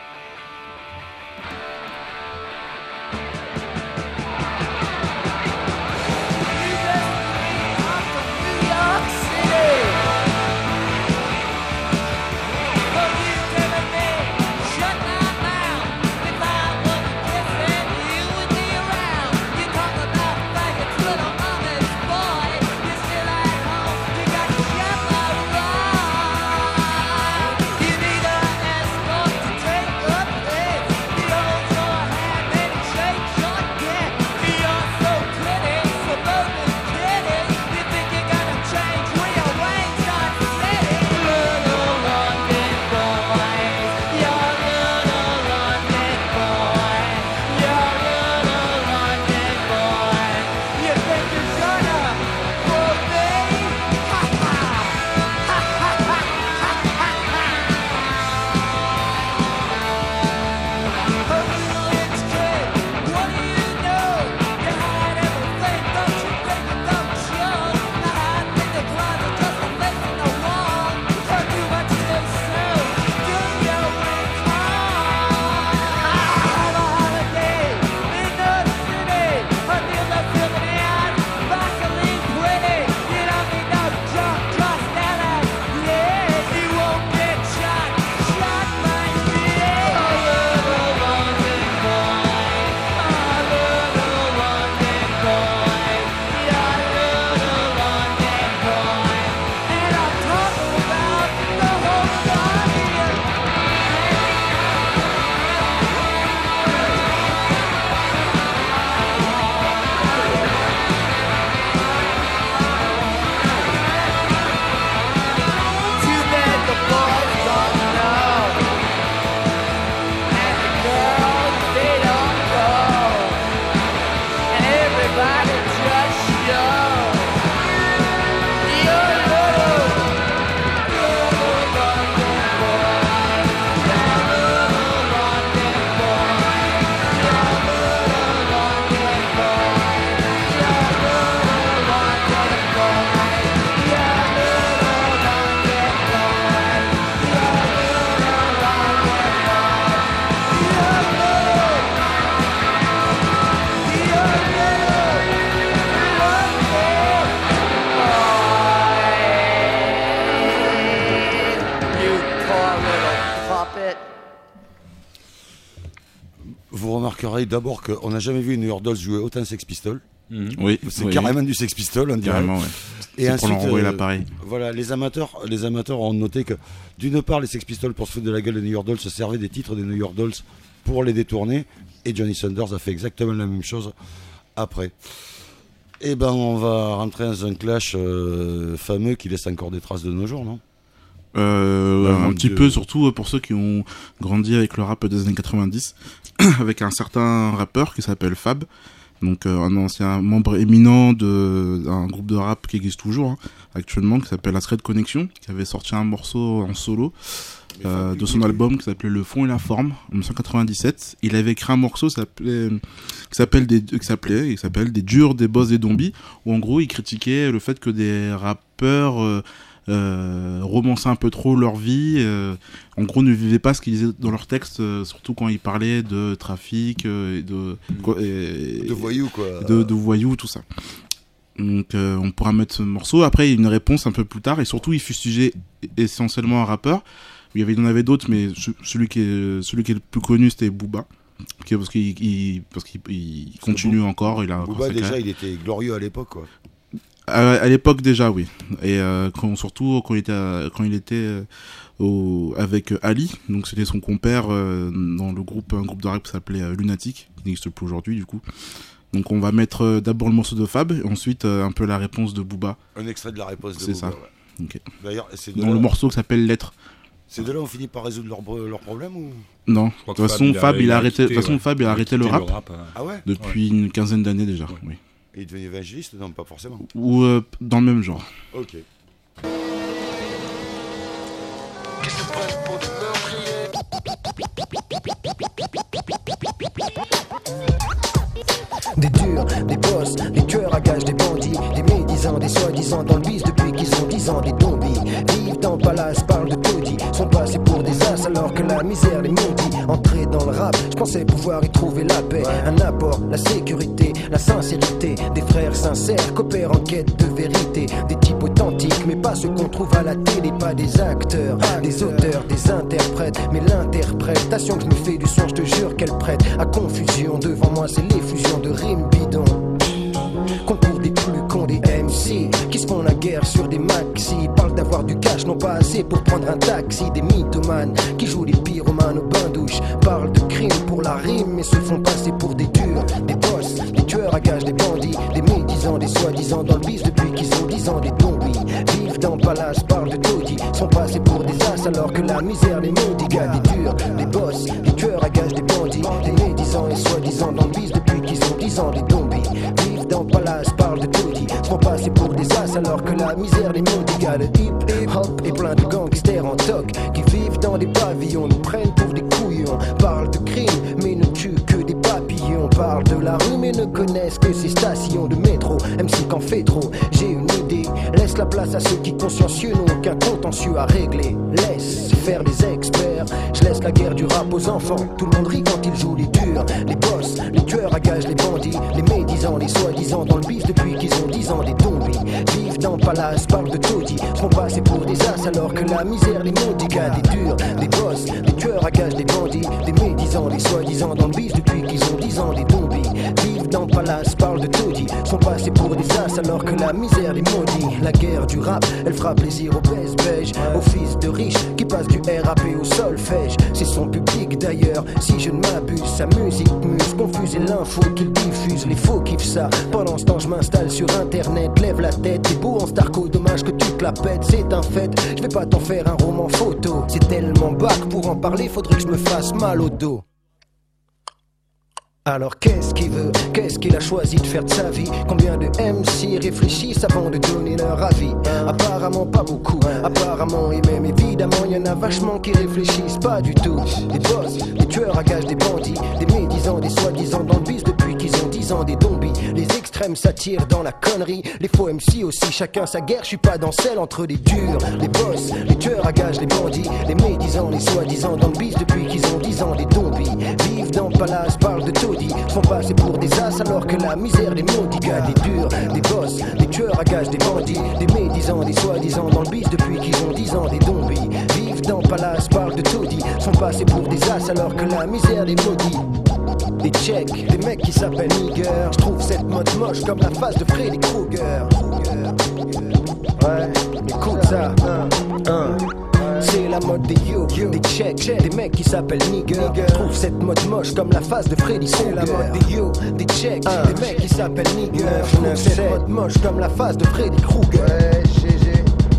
Speaker 1: Vous remarquerez d'abord qu'on n'a jamais vu une New York Dolls jouer autant Sex Pistols.
Speaker 3: Mmh. Oui,
Speaker 1: c'est
Speaker 3: oui.
Speaker 1: carrément du Sex Pistols, on dirait.
Speaker 3: Carrément, ouais.
Speaker 1: Et
Speaker 3: c'est
Speaker 1: ensuite,
Speaker 3: pour leur envoyer
Speaker 1: euh,
Speaker 3: l'appareil.
Speaker 1: Voilà, les amateurs, les amateurs ont noté que, d'une part, les Sex Pistols, pour se foutre de la gueule des New York Dolls, se servaient des titres des New York Dolls pour les détourner. Et Johnny Saunders a fait exactement la même chose après. Et ben, on va rentrer dans un clash euh, fameux qui laisse encore des traces de nos jours, non ?
Speaker 3: Euh,
Speaker 1: Bah,
Speaker 3: un
Speaker 1: mon
Speaker 3: petit
Speaker 1: Dieu.
Speaker 3: peu, surtout pour ceux qui ont grandi avec le rap des années quatre-vingt-dix, avec un certain rappeur qui s'appelle Fab, donc euh, un ancien membre éminent de d'un groupe de rap qui existe toujours hein, actuellement, qui s'appelle Astrid Connection, qui avait sorti un morceau en solo euh, de son album qui s'appelait Le Fond et la Forme en dix-neuf cent quatre-vingt-dix-sept. Il avait écrit un morceau qui s'appelait qui s'appelle des qui s'appelait qui s'appelle des durs, des boss, des zombies, où en gros il critiquait le fait que des rappeurs euh, Euh, romançaient un peu trop leur vie, euh, en gros ne vivaient pas ce qu'ils disaient dans leurs textes, euh, surtout quand ils parlaient de trafic euh, et de quoi, et,
Speaker 1: De voyous, quoi.
Speaker 3: de, de voyous, tout ça. Donc euh, on pourra mettre ce morceau. Après il y a une réponse un peu plus tard, et surtout il fustigeait essentiellement un rappeur. Il y avait, il y en avait d'autres, mais celui qui est celui qui est le plus connu c'était Booba. Okay, parce qu'il il, parce qu'il il continue
Speaker 1: Booba,
Speaker 3: encore, il a encore
Speaker 1: Booba
Speaker 3: sa
Speaker 1: déjà
Speaker 3: carrière.
Speaker 1: il était glorieux à l'époque, quoi.
Speaker 3: À, à l'époque déjà, oui. Et euh, quand, surtout quand il était, à, quand il était euh, au, avec euh, Ali, donc c'était son compère euh, dans le groupe, un groupe de rap qui s'appelait euh, Lunatic, qui n'existe plus aujourd'hui du coup. Donc on va mettre euh, d'abord le morceau de Fab, et ensuite euh, un peu la réponse de Booba.
Speaker 1: Un extrait de la réponse de
Speaker 3: C'est
Speaker 1: Booba.
Speaker 3: ça.
Speaker 1: Ouais.
Speaker 3: Okay.
Speaker 1: D'ailleurs, c'est de
Speaker 3: Dans
Speaker 1: là...
Speaker 3: le morceau qui s'appelle Lettre.
Speaker 1: C'est de là où on finit par résoudre leurs leur problèmes ou...
Speaker 3: Non, de toute façon Fab il a arrêté, de toute façon
Speaker 8: ouais.
Speaker 3: Fab il a arrêté le rap,
Speaker 8: le rap euh...
Speaker 1: ah ouais
Speaker 3: depuis
Speaker 1: ouais.
Speaker 3: une quinzaine d'années déjà.
Speaker 1: Ouais.
Speaker 3: Oui.
Speaker 1: Et il devenait évangéliste? Non, pas forcément.
Speaker 3: Ou euh, dans le même genre.
Speaker 1: Ok.
Speaker 11: Des durs, des boss, des tueurs à gages, des bandits, des médisants, des soi-disant dans le bis depuis qu'ils ont dix ans, des zombies. Vivent dans le palace, parlent de taudis, sont passés pour des as alors que la misère les maudit. Entrés dans le rap, je pensais pouvoir y trouver la paix, un apport, la sécurité, la sincérité. Des frères sincères coopèrent en quête de vérité. Des types authentiques, mais pas ceux qu'on trouve à la télé, pas des acteurs, des auteurs, des interprètes. Mais l'interprétation que je me fais du son, je te jure qu'elle prête à confusion. Devant moi, c'est l'effusion de rimes bidons. Concours des plus cons des M C qui se font la guerre sur des maxi. Parlent d'avoir du cash, non pas assez pour prendre un taxi. Des mythomanes qui jouent les pyromanes au bain-douche. Parlent de crime pour la rime mais se font passer pour des durs. Des boss, des tueurs à gages, des bandits, des médisants, des soi-disant dans le bis depuis qu'ils ont dix ans. Des zombies vivent dans le palace, parlent de taudis, sont passés pour des as alors que la misère les maudit. Gars, des durs, des boss, des tueurs à gages, des bandits, des médisants et soi-disant dans le bis depuis qu'ils ont dix ans. Des zombies vivent dans le palace, parlent de taudis, sont passés pour des as alors que la misère les maudit. Gars, le hip-hop et plein de gangsters en toc qui vivent dans des pavillons, nous prennent pour des couillons. Parlent de crime mais ne tuent que des papillons. Parlent de la rue mais ne connaissent que ces stations de métro. M C qu'en fait trop, j'ai une idée. Laisse la place à ceux qui consciencieux n'ont aucun contentieux à régler. Laisse faire les experts, je laisse la guerre du rap aux enfants. Tout le monde rit quand ils jouent les durs. Les boss, les tueurs à gages, les bandits, les médisants, les soi-disant dans le bis depuis qu'ils ont dix ans. Des zombies vivent dans le palace, parlent de taudis, sont passés pour des as alors que la misère les maudit. Gars, des durs, des boss, les tueurs à gages, des bandits, des médisants, les soi-disant dans le bis depuis qu'ils ont dix ans. Des zombies vivent dans le palace, parlent de taudis, sont passés pour des as alors que la misère les maudit. La guerre du rap, elle fera plaisir aux baisse-beige, aux fils de riches qui passent du R A P au solfège. C'est son public d'ailleurs, si je ne m'abuse. Sa musique muse, confuse et l'info qu'il diffuse. Les faux kiffent ça, pendant ce temps je m'installe sur internet. Lève la tête, t'es beau en starco, dommage que tu te la pètes. C'est un fait, je vais pas t'en faire un roman photo. C'est tellement bac, pour en parler faudrait que je me fasse mal au dos. Alors qu'est-ce qu'il veut, qu'est-ce qu'il a choisi de faire de sa vie? Combien de M C réfléchissent avant de donner leur avis? Apparemment pas beaucoup, apparemment et même évidemment il y en a vachement qui réfléchissent pas du tout. Des boss, des tueurs à gages, des bandits, des médisants, des soi-disant dans le bis depuis qu'ils ont dix ans. Des zombies, les extrêmes s'attirent dans la connerie. Les faux M C aussi, chacun sa guerre, je suis pas dans celle entre les durs. Les boss, les tueurs à gages, les bandits, les médisants, les soi-disant dans le bis depuis qu'ils ont dix ans. Des zombies vivent dans le palace, parlent de tout, sont passés pour des as alors que la misère les maudit. Gars, des durs, des boss, des tueurs à gages, des bandits, des médisants, des soi-disant dans le bis depuis qu'ils ont dix ans. Des zombies vivent dans le palace, parlent de taudis, sont passés pour des as alors que la misère les maudit. Des tchèques, des mecs qui s'appellent nigger. Je trouve cette mode moche comme la face de Freddy Krueger. Ouais, écoute ça, un, un. C'est la mode des yo, des tchèques, des mecs qui s'appellent nigger. Je trouve cette mode moche comme la face de Freddy Krueger. C'est la mode des yo, des tchèques, des mecs qui s'appellent nigger. Je trouve cette mode moche comme la face de Freddy Krueger. Ouais, G G.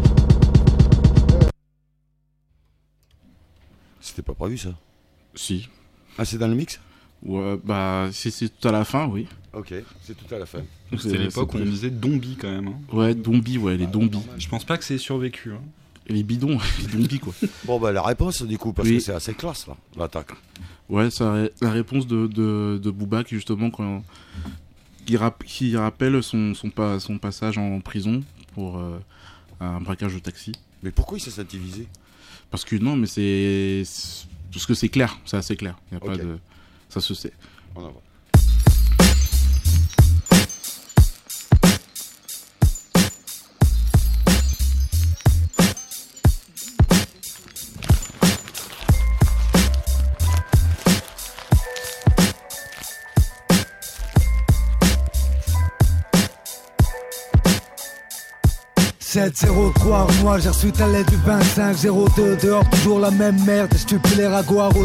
Speaker 1: C'était pas prévu ça?
Speaker 3: Si.
Speaker 1: Ah, c'est dans le mix?
Speaker 3: Ouais, bah, si c'est tout à la fin, oui.
Speaker 1: Ok, c'est tout à la fin.
Speaker 8: C'était l'époque où on disait zombies quand même. Hein.
Speaker 3: Ouais, zombies, ouais, les zombies.
Speaker 8: Je pense pas que c'est survécu. Hein.
Speaker 3: Les bidons, les zombies quoi.
Speaker 1: Bon bah la réponse du coup, parce
Speaker 3: oui.
Speaker 1: que c'est assez classe là, l'attaque.
Speaker 3: Ouais, ça, la réponse de, de, de Booba qui justement quand, qui, rap, qui rappelle son, son, pas, son passage en prison pour euh, un braquage de taxi.
Speaker 1: Mais pourquoi il s'est senti visé?
Speaker 3: Parce que non, mais c'est... Parce que c'est clair, c'est assez clair. Y a
Speaker 1: okay.
Speaker 3: pas de... Ça se sait.
Speaker 1: On en voit.
Speaker 12: sept zéro trois, moi j'ai reçu ta lettre du vingt-cinq zéro deux. Dehors toujours la même merde, des stupulaires à go à rôder.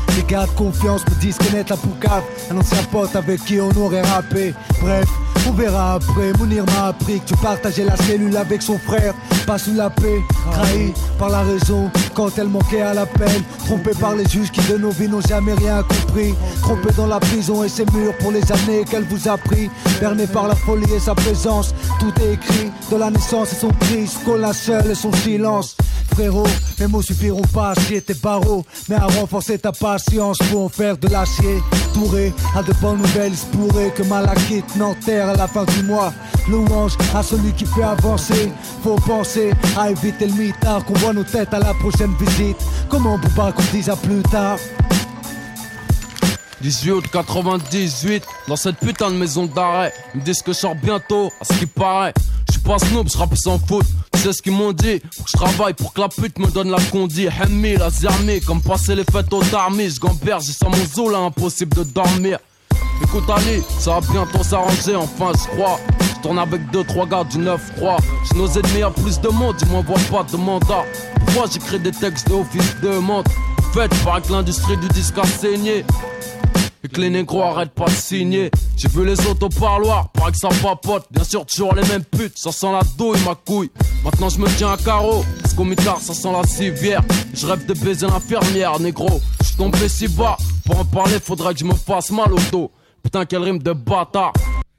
Speaker 12: Les gars de confiance me disent connaître la poucave. Un ancien pote avec qui on aurait rappé. Bref, on verra après. Mounir m'a appris que tu partageais la cellule avec son frère. Pas sous la paix, trahi par la raison quand elle manquait à l'appel. Trompé par les juges qui de nos vies n'ont jamais rien compris. Trompé dans la prison et ses murs pour les années qu'elle vous a pris. Berné par la folie et sa présence. Tout est écrit de la naissance et son cri. Ce qu'on a seul et son silence. Frérot, mes mots suffiront pas à scier tes barreaux, mais à renforcer ta patience pour en faire de l'acier. Touré à de bonnes nouvelles, il se pourrait que Malakite n'enterre à la fin du mois. Louange à celui qui fait avancer. Faut penser à éviter le mitard, qu'on voit nos têtes à la prochaine visite. Comment on peut pas qu'on dise à plus tard?
Speaker 13: dix-huit août quatre-vingt-dix-huit, dans cette putain de maison d'arrêt. Ils me disent que je sors bientôt, à ce qui paraît. J'suis pas snob, j'rappe sans faute. Tu sais ce qu'ils m'ont dit, faut que je travaille pour que la pute me donne la condi. Hemmi, la zermi, comme passer les fêtes aux darmis. J'gamberge, j'ai sans mon zoo là, impossible de dormir. Écoute Ali, ça va bientôt s'arranger, enfin je crois. Je tourne avec deux trois gars du neuf trois. J'ai nos ennemis à plus de monde, ils m'envoient pas de mandat. Pourquoi j'écris des textes de office de montre? Fait, paraît que l'industrie du disque a saigné. Et que les négros arrêtent pas de signer. J'ai vu les autres au parloir, paraît que ça papote. Bien sûr toujours les mêmes putes, ça sent la douille ma couille. Maintenant je me tiens à carreau, parce qu'au mitard ça sent la civière. Je rêve de baiser l'infirmière, négro. J'suis tombé si bas, pour en parler faudrait que je me fasse mal au dos. Putain quelle rime de bâtard.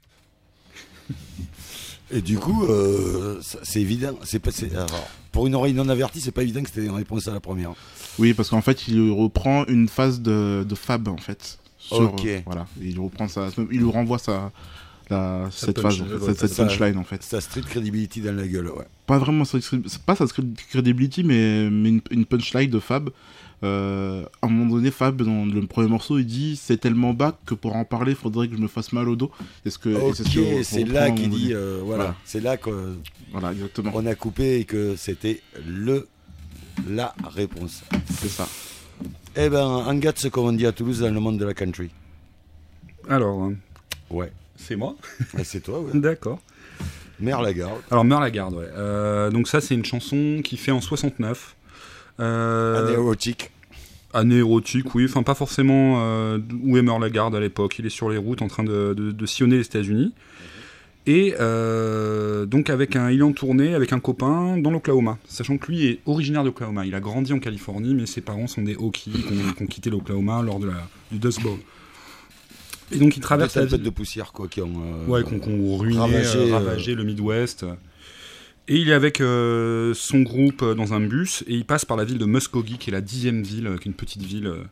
Speaker 1: Et du coup, euh, c'est évident. C'est pas, c'est, alors, pour une oreille non avertie, c'est pas évident que c'était une réponse à la première.
Speaker 3: Oui, parce qu'en fait, il reprend une phase de, de Fab, en fait. Sur,
Speaker 1: ok.
Speaker 3: Euh, voilà, il reprend ça, il lui renvoie sa, la,
Speaker 1: Ça
Speaker 3: cette
Speaker 1: punch,
Speaker 3: phase,
Speaker 1: ouais,
Speaker 3: cette, cette
Speaker 1: ça-
Speaker 3: punchline, en fait.
Speaker 1: Sa street credibility dans la gueule, ouais.
Speaker 3: Pas vraiment, sa- c'est pas sa credibility, mais, mais une, une punchline de Fab. Euh, à un moment donné, Fab, dans le premier morceau, il dit c'est tellement bas que pour en parler, il faudrait que je me fasse mal au dos. Est-ce que, et
Speaker 1: Ok,
Speaker 3: c'est, ce que-
Speaker 1: c'est
Speaker 3: on
Speaker 1: là
Speaker 3: reprend à un
Speaker 1: qu'il
Speaker 3: moment
Speaker 1: dit,
Speaker 3: donné.
Speaker 1: euh, voilà,
Speaker 3: Voilà.
Speaker 1: c'est là qu'on
Speaker 3: Voilà, exactement.
Speaker 1: on a coupé et que c'était le la réponse.
Speaker 3: C'est ça.
Speaker 1: Eh ben, Angat, ce qu'on dit à Toulouse dans le monde de la country.
Speaker 8: Alors, euh,
Speaker 1: Ouais.
Speaker 8: c'est moi.
Speaker 1: Ouais, c'est toi, ouais.
Speaker 8: D'accord.
Speaker 1: Mère Lagarde.
Speaker 8: Alors, Meur la garde, ouais. Euh, donc ça, c'est une chanson qui fait en soixante-neuf. Euh,
Speaker 1: Année érotique.
Speaker 8: Année érotique, oui. Enfin, pas forcément euh, où est Meur la garde à l'époque. Il est sur les routes en train de, de, de sillonner les États-Unis. Et euh, donc, avec un, il est en tournée avec un copain dans l'Oklahoma. Sachant que lui est originaire d'Oklahoma. Il a grandi en Californie, mais ses parents sont des Hokies qui ont, qui ont quitté l'Oklahoma lors de la, du Dust Bowl. Et donc, il traverse
Speaker 1: Des
Speaker 8: la
Speaker 1: tempêtes
Speaker 8: ville.
Speaker 1: de poussière, quoi, qui ont, euh,
Speaker 8: Ouais, qu'on qu'on ruiné,
Speaker 1: ravagé,
Speaker 8: euh,
Speaker 1: euh,
Speaker 8: ravagé le Midwest. Et il est avec euh, son groupe euh, dans un bus, et il passe par la ville de Muskogee, qui est la dixième ville, euh, qui est une petite ville. euh.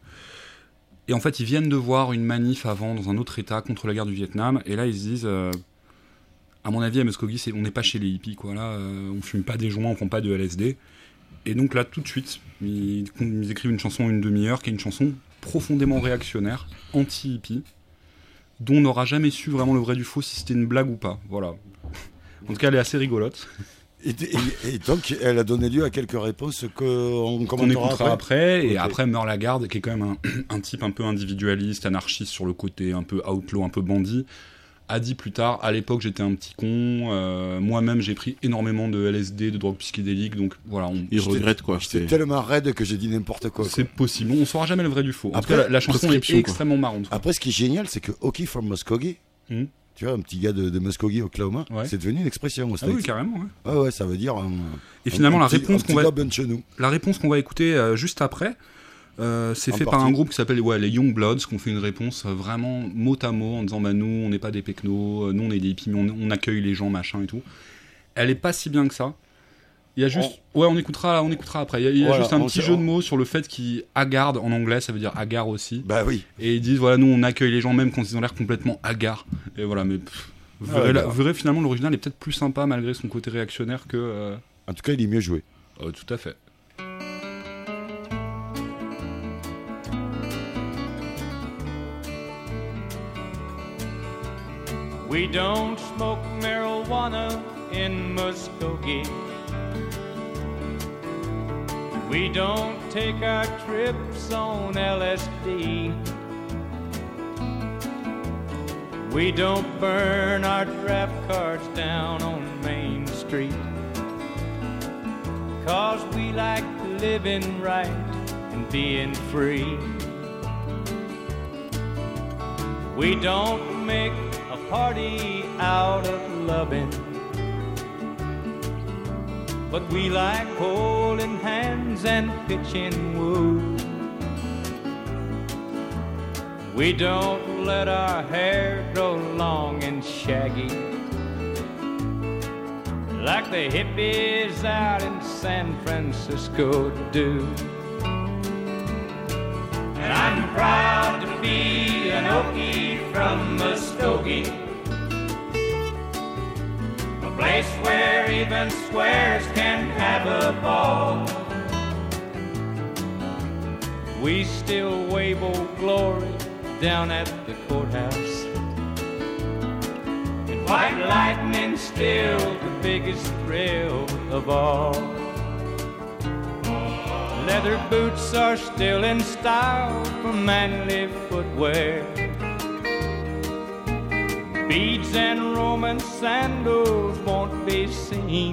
Speaker 8: Et en fait, ils viennent de voir une manif avant dans un autre état contre la guerre du Vietnam, et là, ils se disent, euh, à mon avis, à Muskogee, c'est, on n'est pas chez les hippies, quoi. Là, euh, on fume pas des joints, on prend pas de L S D. Et donc là, tout de suite, ils, ils écrivent une chanson en une demi-heure, qui est une chanson profondément réactionnaire, anti-hippie, dont on n'aura jamais su vraiment le vrai du faux, si c'était une blague ou pas. Voilà. En tout cas, elle est assez rigolote.
Speaker 1: Et, et- et donc, elle a donné lieu à quelques réponses qu'on
Speaker 8: Qu'on
Speaker 1: commentera
Speaker 8: écoutera après,
Speaker 1: après.
Speaker 8: et
Speaker 1: Ok.
Speaker 8: après Meur la garde, qui est quand même un, un type un peu individualiste, anarchiste sur le côté, un peu outlaw, un peu bandit, a dit plus tard, à l'époque j'étais un petit con, euh, moi-même j'ai pris énormément de L S D, de drogues psychédéliques, donc voilà. On,
Speaker 3: Il regrette, quoi.
Speaker 1: J'étais
Speaker 3: C'est-
Speaker 1: tellement raide que j'ai dit n'importe quoi.
Speaker 8: C'est
Speaker 1: quoi.
Speaker 8: possible, on saura jamais le vrai du faux. En
Speaker 1: Après,
Speaker 8: tout cas, la, la chanson est
Speaker 3: prescription, quoi.
Speaker 8: extrêmement marrante.
Speaker 1: Après, ce qui est génial, c'est que Hockey from Muskogee,
Speaker 8: Hmm.
Speaker 1: tu vois, un petit gars de, de Muskogee, Oklahoma,
Speaker 8: Ouais.
Speaker 1: c'est devenu une expression au
Speaker 8: Ah oui,
Speaker 1: States.
Speaker 8: carrément. Ouais.
Speaker 1: Ouais, ouais, ça veut dire. Un,
Speaker 8: Et finalement,
Speaker 1: un
Speaker 8: la
Speaker 1: petit-
Speaker 8: réponse
Speaker 1: un petit
Speaker 8: qu'on va-
Speaker 1: gars ben de chez nous.
Speaker 8: La réponse qu'on va écouter euh, juste après, euh, c'est
Speaker 1: En
Speaker 8: fait par
Speaker 1: partie.
Speaker 8: un groupe qui s'appelle ouais, les Young Bloods, qui ont fait une réponse euh, vraiment mot à mot en disant bah, nous, on n'est pas des pecnos, euh, nous, on est des hippies, mais on, on accueille les gens, machin et tout. Elle est pas si bien que ça. Il y a juste. Ouais, on écoutera, on écoutera après. Il y a, il y a
Speaker 1: Voilà,
Speaker 8: juste un
Speaker 1: on
Speaker 8: petit
Speaker 1: sait-
Speaker 8: jeu de mots sur le fait qu'ils hagarde en anglais, ça veut dire hagard aussi.
Speaker 1: Bah oui.
Speaker 8: Et ils disent voilà, nous, on accueille les gens même quand ils ont l'air complètement hagards. Et voilà, mais. pff, vous
Speaker 1: Ah ouais,
Speaker 8: verrez, la-
Speaker 1: bah.
Speaker 8: vous verrez, finalement, l'original est peut-être plus sympa malgré son côté réactionnaire que. euh,
Speaker 1: En tout cas, il est mieux joué.
Speaker 8: euh, tout à fait.
Speaker 14: We don't smoke marijuana in Muskogee. We don't take our trips on L S D. We don't burn our draft cards down on Main Street. 'Cause we like living right and being free. We don't make a party out of loving, but we like holding hands and pitching wood. We don't let our hair grow long and shaggy like the hippies out in San Francisco do. And I'm proud to be an Okie from Muskogee, a place where even squares can have a ball. We still wave Old Glory down at the courthouse, and white lightning still the biggest thrill of all. Leather boots are still in style for manly footwear. Beads and Roman sandals won't be seen,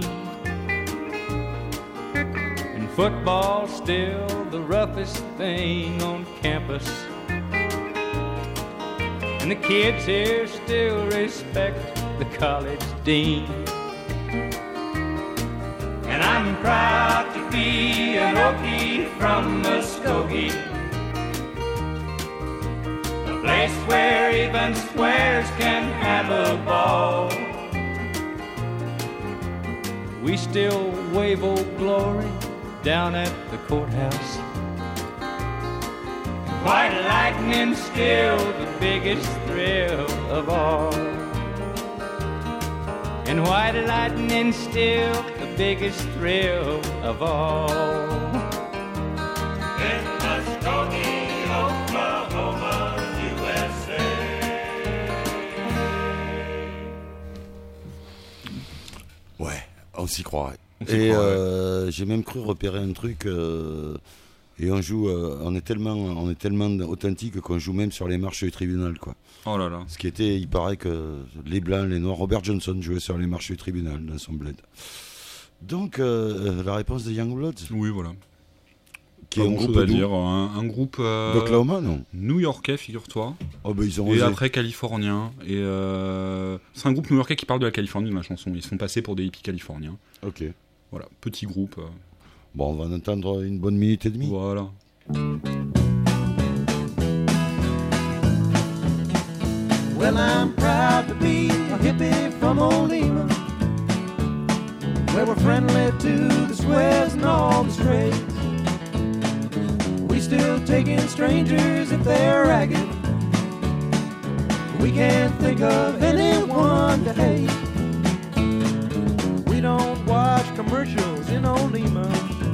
Speaker 14: and football's still the roughest thing on campus. And the kids here still respect the college dean. And I'm proud to be an Okie from Muskogee, a place where even squares can have a ball. We still wave Old Glory down at the courthouse. White lightning still the biggest thrill of all. And white lightning still the biggest thrill of all.
Speaker 9: In Muskogee, Oklahoma, U S A.
Speaker 1: Ouais, on s'y croirait.
Speaker 8: On s'y
Speaker 1: Et
Speaker 8: croirait.
Speaker 1: euh, j'ai même cru repérer un truc. Euh, et on joue, euh, on est tellement, on est tellement authentique qu'on joue même sur les marches du tribunal, quoi.
Speaker 8: Oh là là.
Speaker 1: Ce qui était, il paraît que les blancs, les noirs, Robert Johnson jouait sur les marches du tribunal dans son bled. Donc euh, la réponse de Young Bloods.
Speaker 8: Oui, voilà.
Speaker 1: Qui
Speaker 8: Pas
Speaker 1: est un
Speaker 8: grand-chose
Speaker 1: groupe
Speaker 8: à
Speaker 1: d'où
Speaker 8: dire. Un, un groupe euh,
Speaker 1: d'Oklahoma, non
Speaker 8: New-Yorkais, figure-toi.
Speaker 1: Oh, bah, ils ont
Speaker 8: et
Speaker 1: osé.
Speaker 8: après californien. Et euh, c'est un groupe new-yorkais qui parle de la Californie dans la chanson. Ils se font passer pour des hippies californiens.
Speaker 1: Ok.
Speaker 8: Voilà, petit groupe. euh.
Speaker 1: Bon, on va en entendre une bonne minute et demie.
Speaker 8: Voilà.
Speaker 15: Well, I'm proud to be a hippie from Olema, where we're friendly to the squares and all the strays. We still take in strangers if they're ragged. We can't think of anyone to hate. We don't watch commercials in Olema.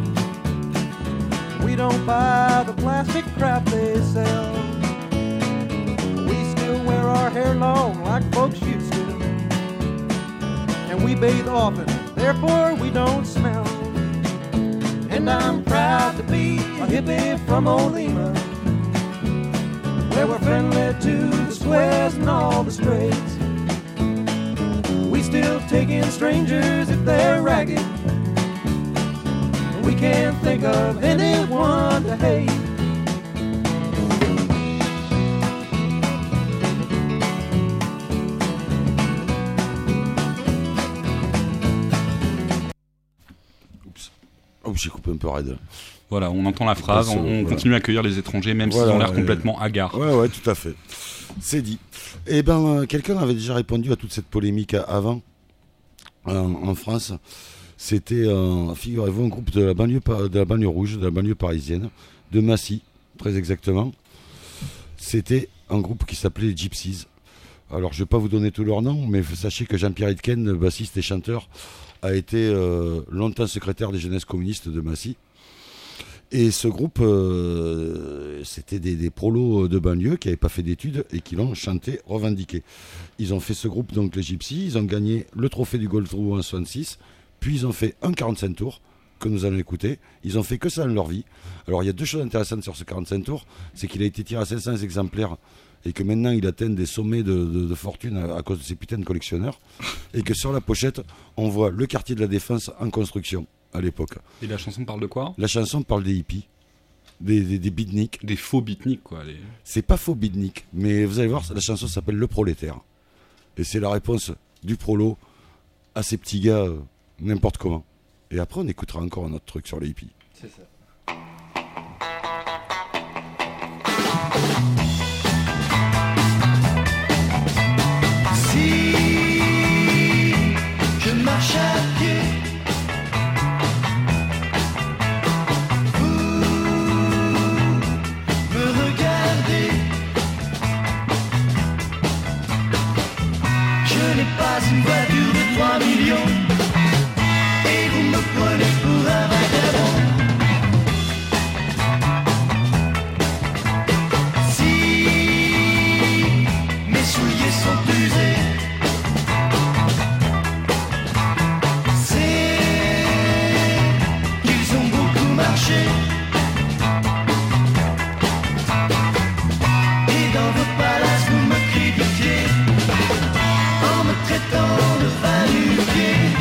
Speaker 15: We don't buy the plastic crap they sell. We still wear our hair long like folks used to, and we bathe often, therefore we don't smell. And I'm proud to be a hippie from Olema, where we're friendly to the squares and all the straights. We still take in strangers if they're ragged. We can't think of anyone to hate.
Speaker 1: Oh, j'ai coupé un peu raide.
Speaker 8: Voilà, on entend la phrase,
Speaker 1: Ouais,
Speaker 8: on, on
Speaker 1: voilà.
Speaker 8: continue à accueillir les étrangers, même
Speaker 1: Voilà,
Speaker 8: s'ils ont l'air
Speaker 1: ouais.
Speaker 8: complètement hagards.
Speaker 1: Ouais, ouais, tout à fait. C'est dit. Eh ben, euh, quelqu'un avait déjà répondu à toute cette polémique à- avant, en, en France. C'était, euh, figurez-vous, un groupe de la banlieue, pa- de la banlieue rouge, de la banlieue parisienne, de Massy, très exactement. C'était un groupe qui s'appelait les Gypsies. Alors, je ne vais pas vous donner tous leurs noms, mais sachez que Jean-Pierre Hitken, bassiste et chanteur, a été euh, longtemps secrétaire des jeunesses communistes de Massy. Et ce groupe, euh, c'était des, des prolos de banlieue qui n'avaient pas fait d'études et qui l'ont chanté, revendiqué. Ils ont fait ce groupe, donc les Gypsies, ils ont gagné le trophée du Gold Trou en soixante-six, puis ils ont fait un quarante-cinq tours que nous allons écouter. Ils ont fait que ça dans leur vie. Alors il y a deux choses intéressantes sur ce quarante-cinq tours, c'est qu'il a été tiré à cinq cents exemplaires et que maintenant il atteint des sommets de, de- de fortune à, à cause de ces putains de collectionneurs, et que sur la pochette, on voit le quartier de la Défense en construction à l'époque.
Speaker 8: Et la chanson parle de quoi?
Speaker 1: La chanson parle des hippies. des, des, des beatniks.
Speaker 8: Des faux beatniks, quoi. Les...
Speaker 1: C'est pas faux beatnik, mais vous allez voir, la chanson s'appelle Le Prolétaire. Et c'est la réponse du prolo à ces petits gars, euh, n'importe comment. Et après, on écoutera encore un autre truc sur les hippies.
Speaker 5: C'est ça.
Speaker 9: Si je marche à pied, vous me regardez. Je n'ai pas une voiture de trois millions et vous me prenez pour un vagabond. Sont usés, c'est qu'ils ont beaucoup marché. Et dans vos palaces vous me critiquez en me traitant de va-nu-pied.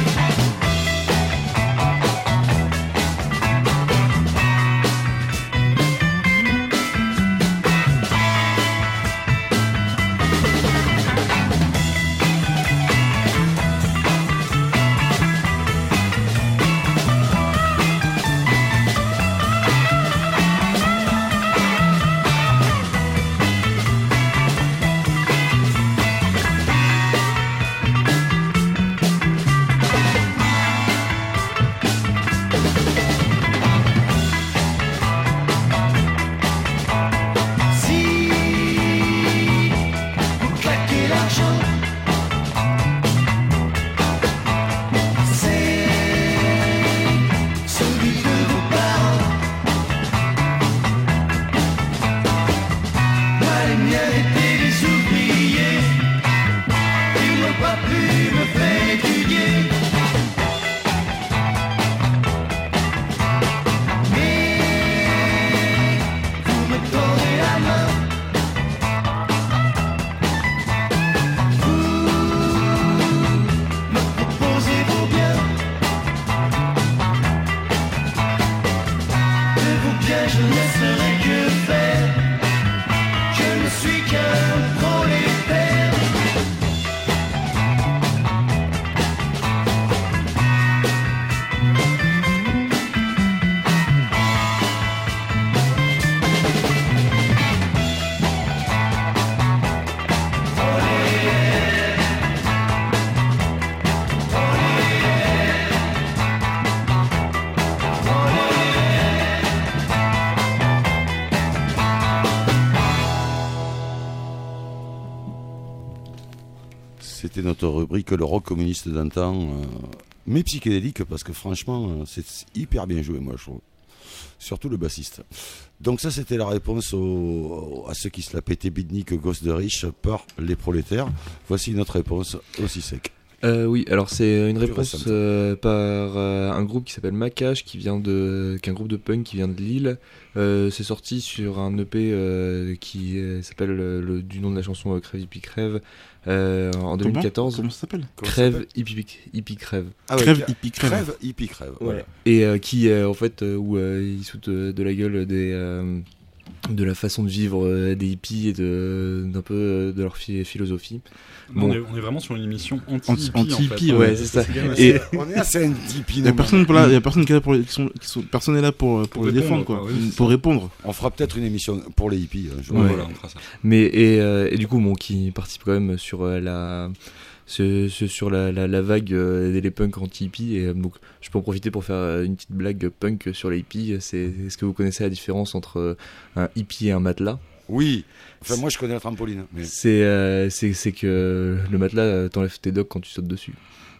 Speaker 1: C'était notre rubrique le rock communiste d'antan, euh, mais psychédélique parce que franchement euh, c'est hyper bien joué, moi je trouve. Surtout le bassiste. Donc ça c'était la réponse au, à ceux qui se la pétaient beatnik gosse de riche par les prolétaires. Voici notre réponse aussi sec.
Speaker 5: Euh, oui, alors c'est une
Speaker 1: Plus
Speaker 5: réponse euh, par euh, un groupe qui s'appelle Macache, qui vient de, qui est un groupe de punk qui vient de Lille. Euh, c'est sorti sur un E P euh, qui euh, s'appelle le, le, du nom de la chanson euh, Crève Hippie Crève euh, en deux mille quatorze.
Speaker 3: Comment ça s'appelle?
Speaker 5: Crève Hippie Hippie Crève.
Speaker 1: Ah ouais,
Speaker 3: Crève Hippie Crève.
Speaker 1: Crève Hippie Crève.
Speaker 5: Voilà. Et euh, qui euh, en fait euh, où euh, ils sautent euh, de la gueule des euh, de la façon de vivre euh, des hippies et de d'un peu euh, de leur phi- philosophie.
Speaker 8: Bon.
Speaker 5: Bon.
Speaker 8: On, est, on est vraiment sur une émission anti-hippie.
Speaker 3: Anti-hippie,
Speaker 8: en fait.
Speaker 5: ouais, c'est ça.
Speaker 1: C'est et on est assez anti-hippie.
Speaker 3: Il y a personne pour là, il y a personne qui est là pour les, qui sont, qui sont, personne est là pour pour,
Speaker 8: Pour
Speaker 3: les
Speaker 8: répondre,
Speaker 3: défendre quoi,
Speaker 8: quoi, oui,
Speaker 3: pour répondre.
Speaker 1: On fera peut-être une émission pour les hippies. Un jour.
Speaker 5: Ouais.
Speaker 8: Voilà, on fera ça.
Speaker 5: Mais et, euh, et du coup bon qui participe quand même sur euh, la ce, ce, sur la, la, la vague euh, des les punks anti-hippies et euh, donc je peux en profiter pour faire euh, une petite blague punk sur les hippies. C'est est-ce que vous connaissez la différence entre euh, un hippie et un matelas?
Speaker 1: Oui. Enfin, moi, je connais la trampoline. Mais...
Speaker 5: C'est, euh, c'est, c'est que le matelas euh, t'enlève tes doigts quand tu sautes dessus.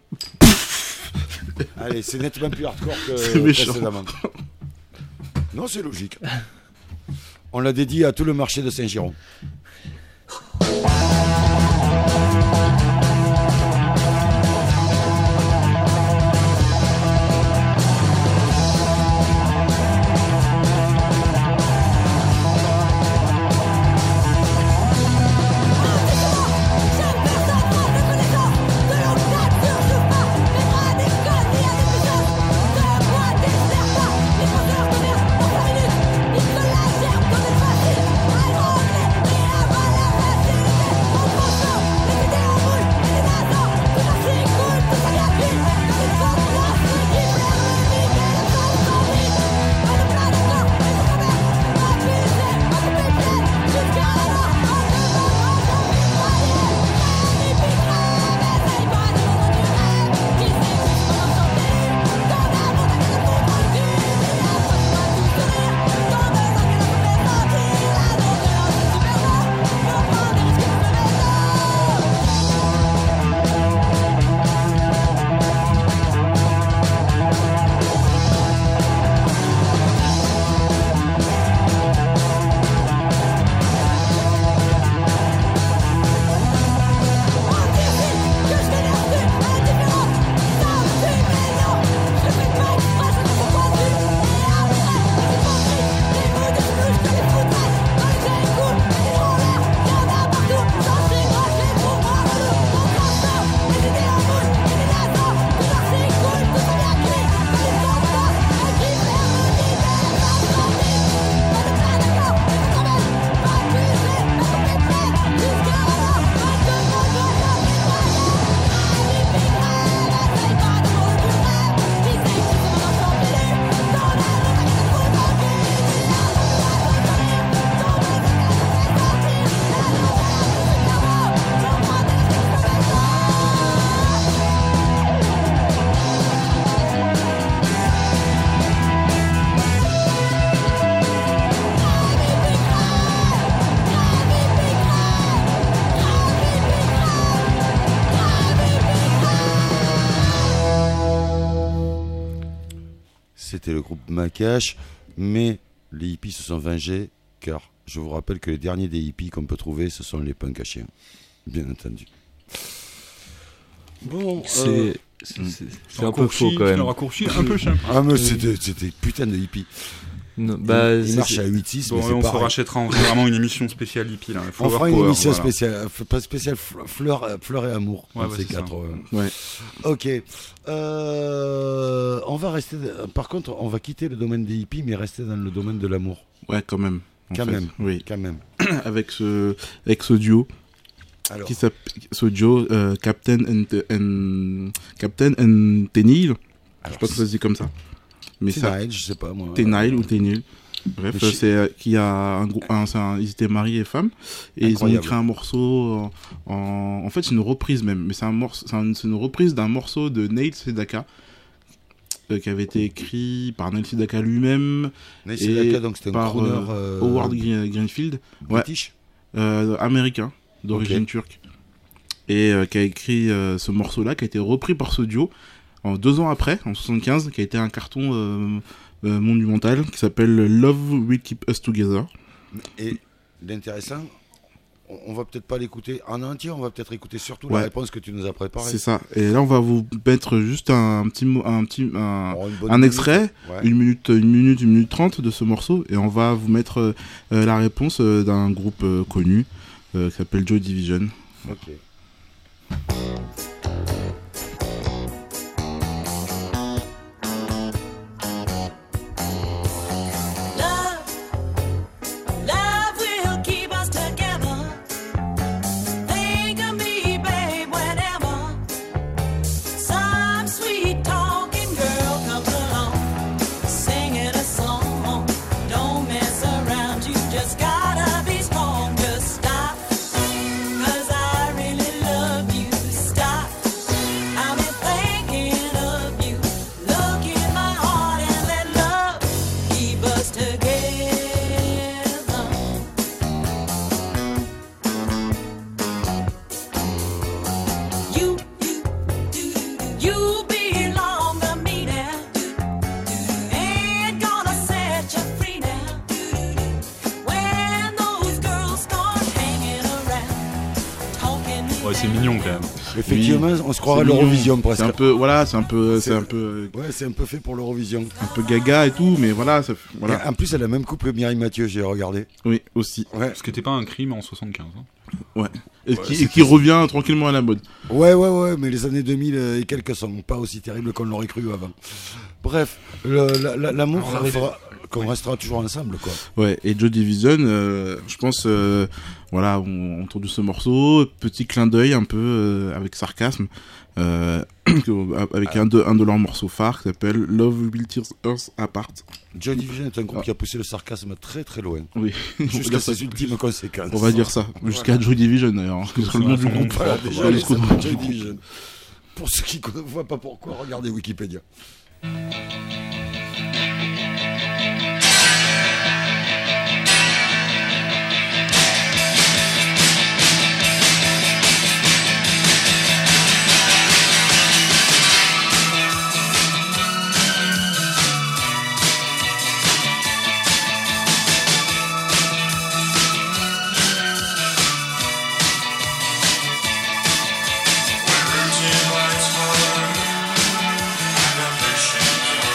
Speaker 1: Allez, c'est nettement plus hardcore que
Speaker 3: C'est méchant.
Speaker 1: précédemment. Non, c'est logique. On l'a dédié à tout le marché de Saint-Giron.
Speaker 9: Nicolas
Speaker 1: c'était le groupe Makash, mais les hippies se sont vengés, car je vous rappelle que les derniers des hippies qu'on peut trouver, ce sont les punks à chiens, bien entendu. Bon,
Speaker 5: c'est,
Speaker 1: euh,
Speaker 5: c'est, c'est, c'est un peu faux quand même.
Speaker 8: C'est un raccourci un peu simple.
Speaker 1: Ah mais c'était, c'était putain de hippies.
Speaker 5: Non, bah,
Speaker 1: il marche à huit six,
Speaker 8: bon,
Speaker 1: mais c'est
Speaker 8: on
Speaker 1: pareil.
Speaker 8: se rachètera en vraiment une émission spéciale hippie là.
Speaker 1: On fera une
Speaker 8: power,
Speaker 1: émission
Speaker 8: voilà.
Speaker 1: spéciale, pas spéciale fleur, fleur et amour.
Speaker 8: Ouais, ouais,
Speaker 1: ces
Speaker 8: c'est
Speaker 1: quatre.
Speaker 8: ça.
Speaker 1: Euh.
Speaker 3: Ouais.
Speaker 1: Ok. Euh, on va rester. Par contre, on va quitter le domaine des hippies, mais rester dans le domaine de l'amour.
Speaker 3: Ouais, quand même.
Speaker 1: Quand
Speaker 3: fait.
Speaker 1: même.
Speaker 3: Oui.
Speaker 1: Quand même.
Speaker 3: avec ce, avec ce duo.
Speaker 1: Alors.
Speaker 3: Qui s'appelle ce duo euh, Captain and, and Captain and Tenil. Je sais pas si ça se dit comme ça. Mais ça.
Speaker 1: Tenil, je sais pas moi.
Speaker 3: Tenil ou Tenil. Bref,
Speaker 1: Mais
Speaker 3: c'est euh, qui a un groupe, un, c'est un, ils étaient mariés et femmes et
Speaker 1: Incroyable.
Speaker 3: ils ont écrit un morceau en, en, en fait c'est une reprise même, mais c'est un morceau, c'est, un, c'est une reprise d'un morceau de Neil Sedaka euh, qui avait été écrit par Neil Sedaka lui-même
Speaker 1: Neil
Speaker 3: et
Speaker 1: Sedaka, donc c'était un
Speaker 3: par
Speaker 1: crooner,
Speaker 3: euh,
Speaker 1: euh,
Speaker 3: Howard Greenfield,
Speaker 1: British,
Speaker 3: ouais, euh, américain d'origine
Speaker 1: okay.
Speaker 3: turque et euh, qui a écrit euh, ce morceau-là qui a été repris par ce duo en deux ans après, en soixante-quinze, qui a été un carton euh, Euh, monumental qui s'appelle Love Will Keep Us Together.
Speaker 1: Et l'intéressant, on, on va peut-être pas l'écouter en entier, on va peut-être écouter surtout
Speaker 3: ouais.
Speaker 1: la réponse que tu nous as préparée.
Speaker 3: C'est ça. Et là, on va vous mettre juste un, un petit mot, un petit, un,
Speaker 1: oh,
Speaker 3: un extrait,
Speaker 1: ouais.
Speaker 3: une minute, une minute, une minute trente de ce morceau, et on va vous mettre euh, la réponse euh, d'un groupe euh, connu euh, qui s'appelle Joy Division.
Speaker 1: Ok.
Speaker 8: C'est mignon quand même.
Speaker 1: Effectivement,
Speaker 3: oui,
Speaker 1: on se croirait à l'Eurovision
Speaker 3: mignon.
Speaker 1: presque.
Speaker 3: C'est un peu, voilà, c'est un peu, c'est,
Speaker 1: c'est
Speaker 3: un peu.
Speaker 1: Ouais, c'est un peu fait pour l'Eurovision.
Speaker 3: Un peu gaga et tout, mais voilà, ça, voilà.
Speaker 1: Et en plus, elle a la même coupe que Mireille Mathieu, j'ai regardé.
Speaker 3: Oui, aussi.
Speaker 1: Ouais.
Speaker 8: Ce qui n'était pas un crime en soixante-quinze. Hein.
Speaker 3: Ouais. Et,
Speaker 1: ouais,
Speaker 3: qui, et qui revient tranquillement à la mode.
Speaker 1: Ouais, ouais, ouais, mais les années deux mille et quelques sont pas aussi terribles qu'on l'aurait cru avant. Bref, le, la, la, l'amour fera qu'on restera toujours ensemble, quoi.
Speaker 3: Ouais, et Joy Division, euh, je pense, euh, voilà, on, on entendu ce morceau, petit clin d'œil un peu euh, avec sarcasme, euh, avec ah. un, de, un de leurs morceaux phares qui s'appelle Love Will Tear Us Apart.
Speaker 1: Joy Division est un groupe
Speaker 3: ah.
Speaker 1: qui a poussé le sarcasme très très loin.
Speaker 3: Oui,
Speaker 1: jusqu'à ses ultimes conséquences.
Speaker 3: On va dire ça, jusqu'à voilà. Joy Division d'ailleurs.
Speaker 1: C'est le nom du groupe. Voilà, déjà, allez, Joy Division. Pour ceux qui ne voient pas pourquoi, regardez Wikipédia.
Speaker 9: Empty my time, and ambition.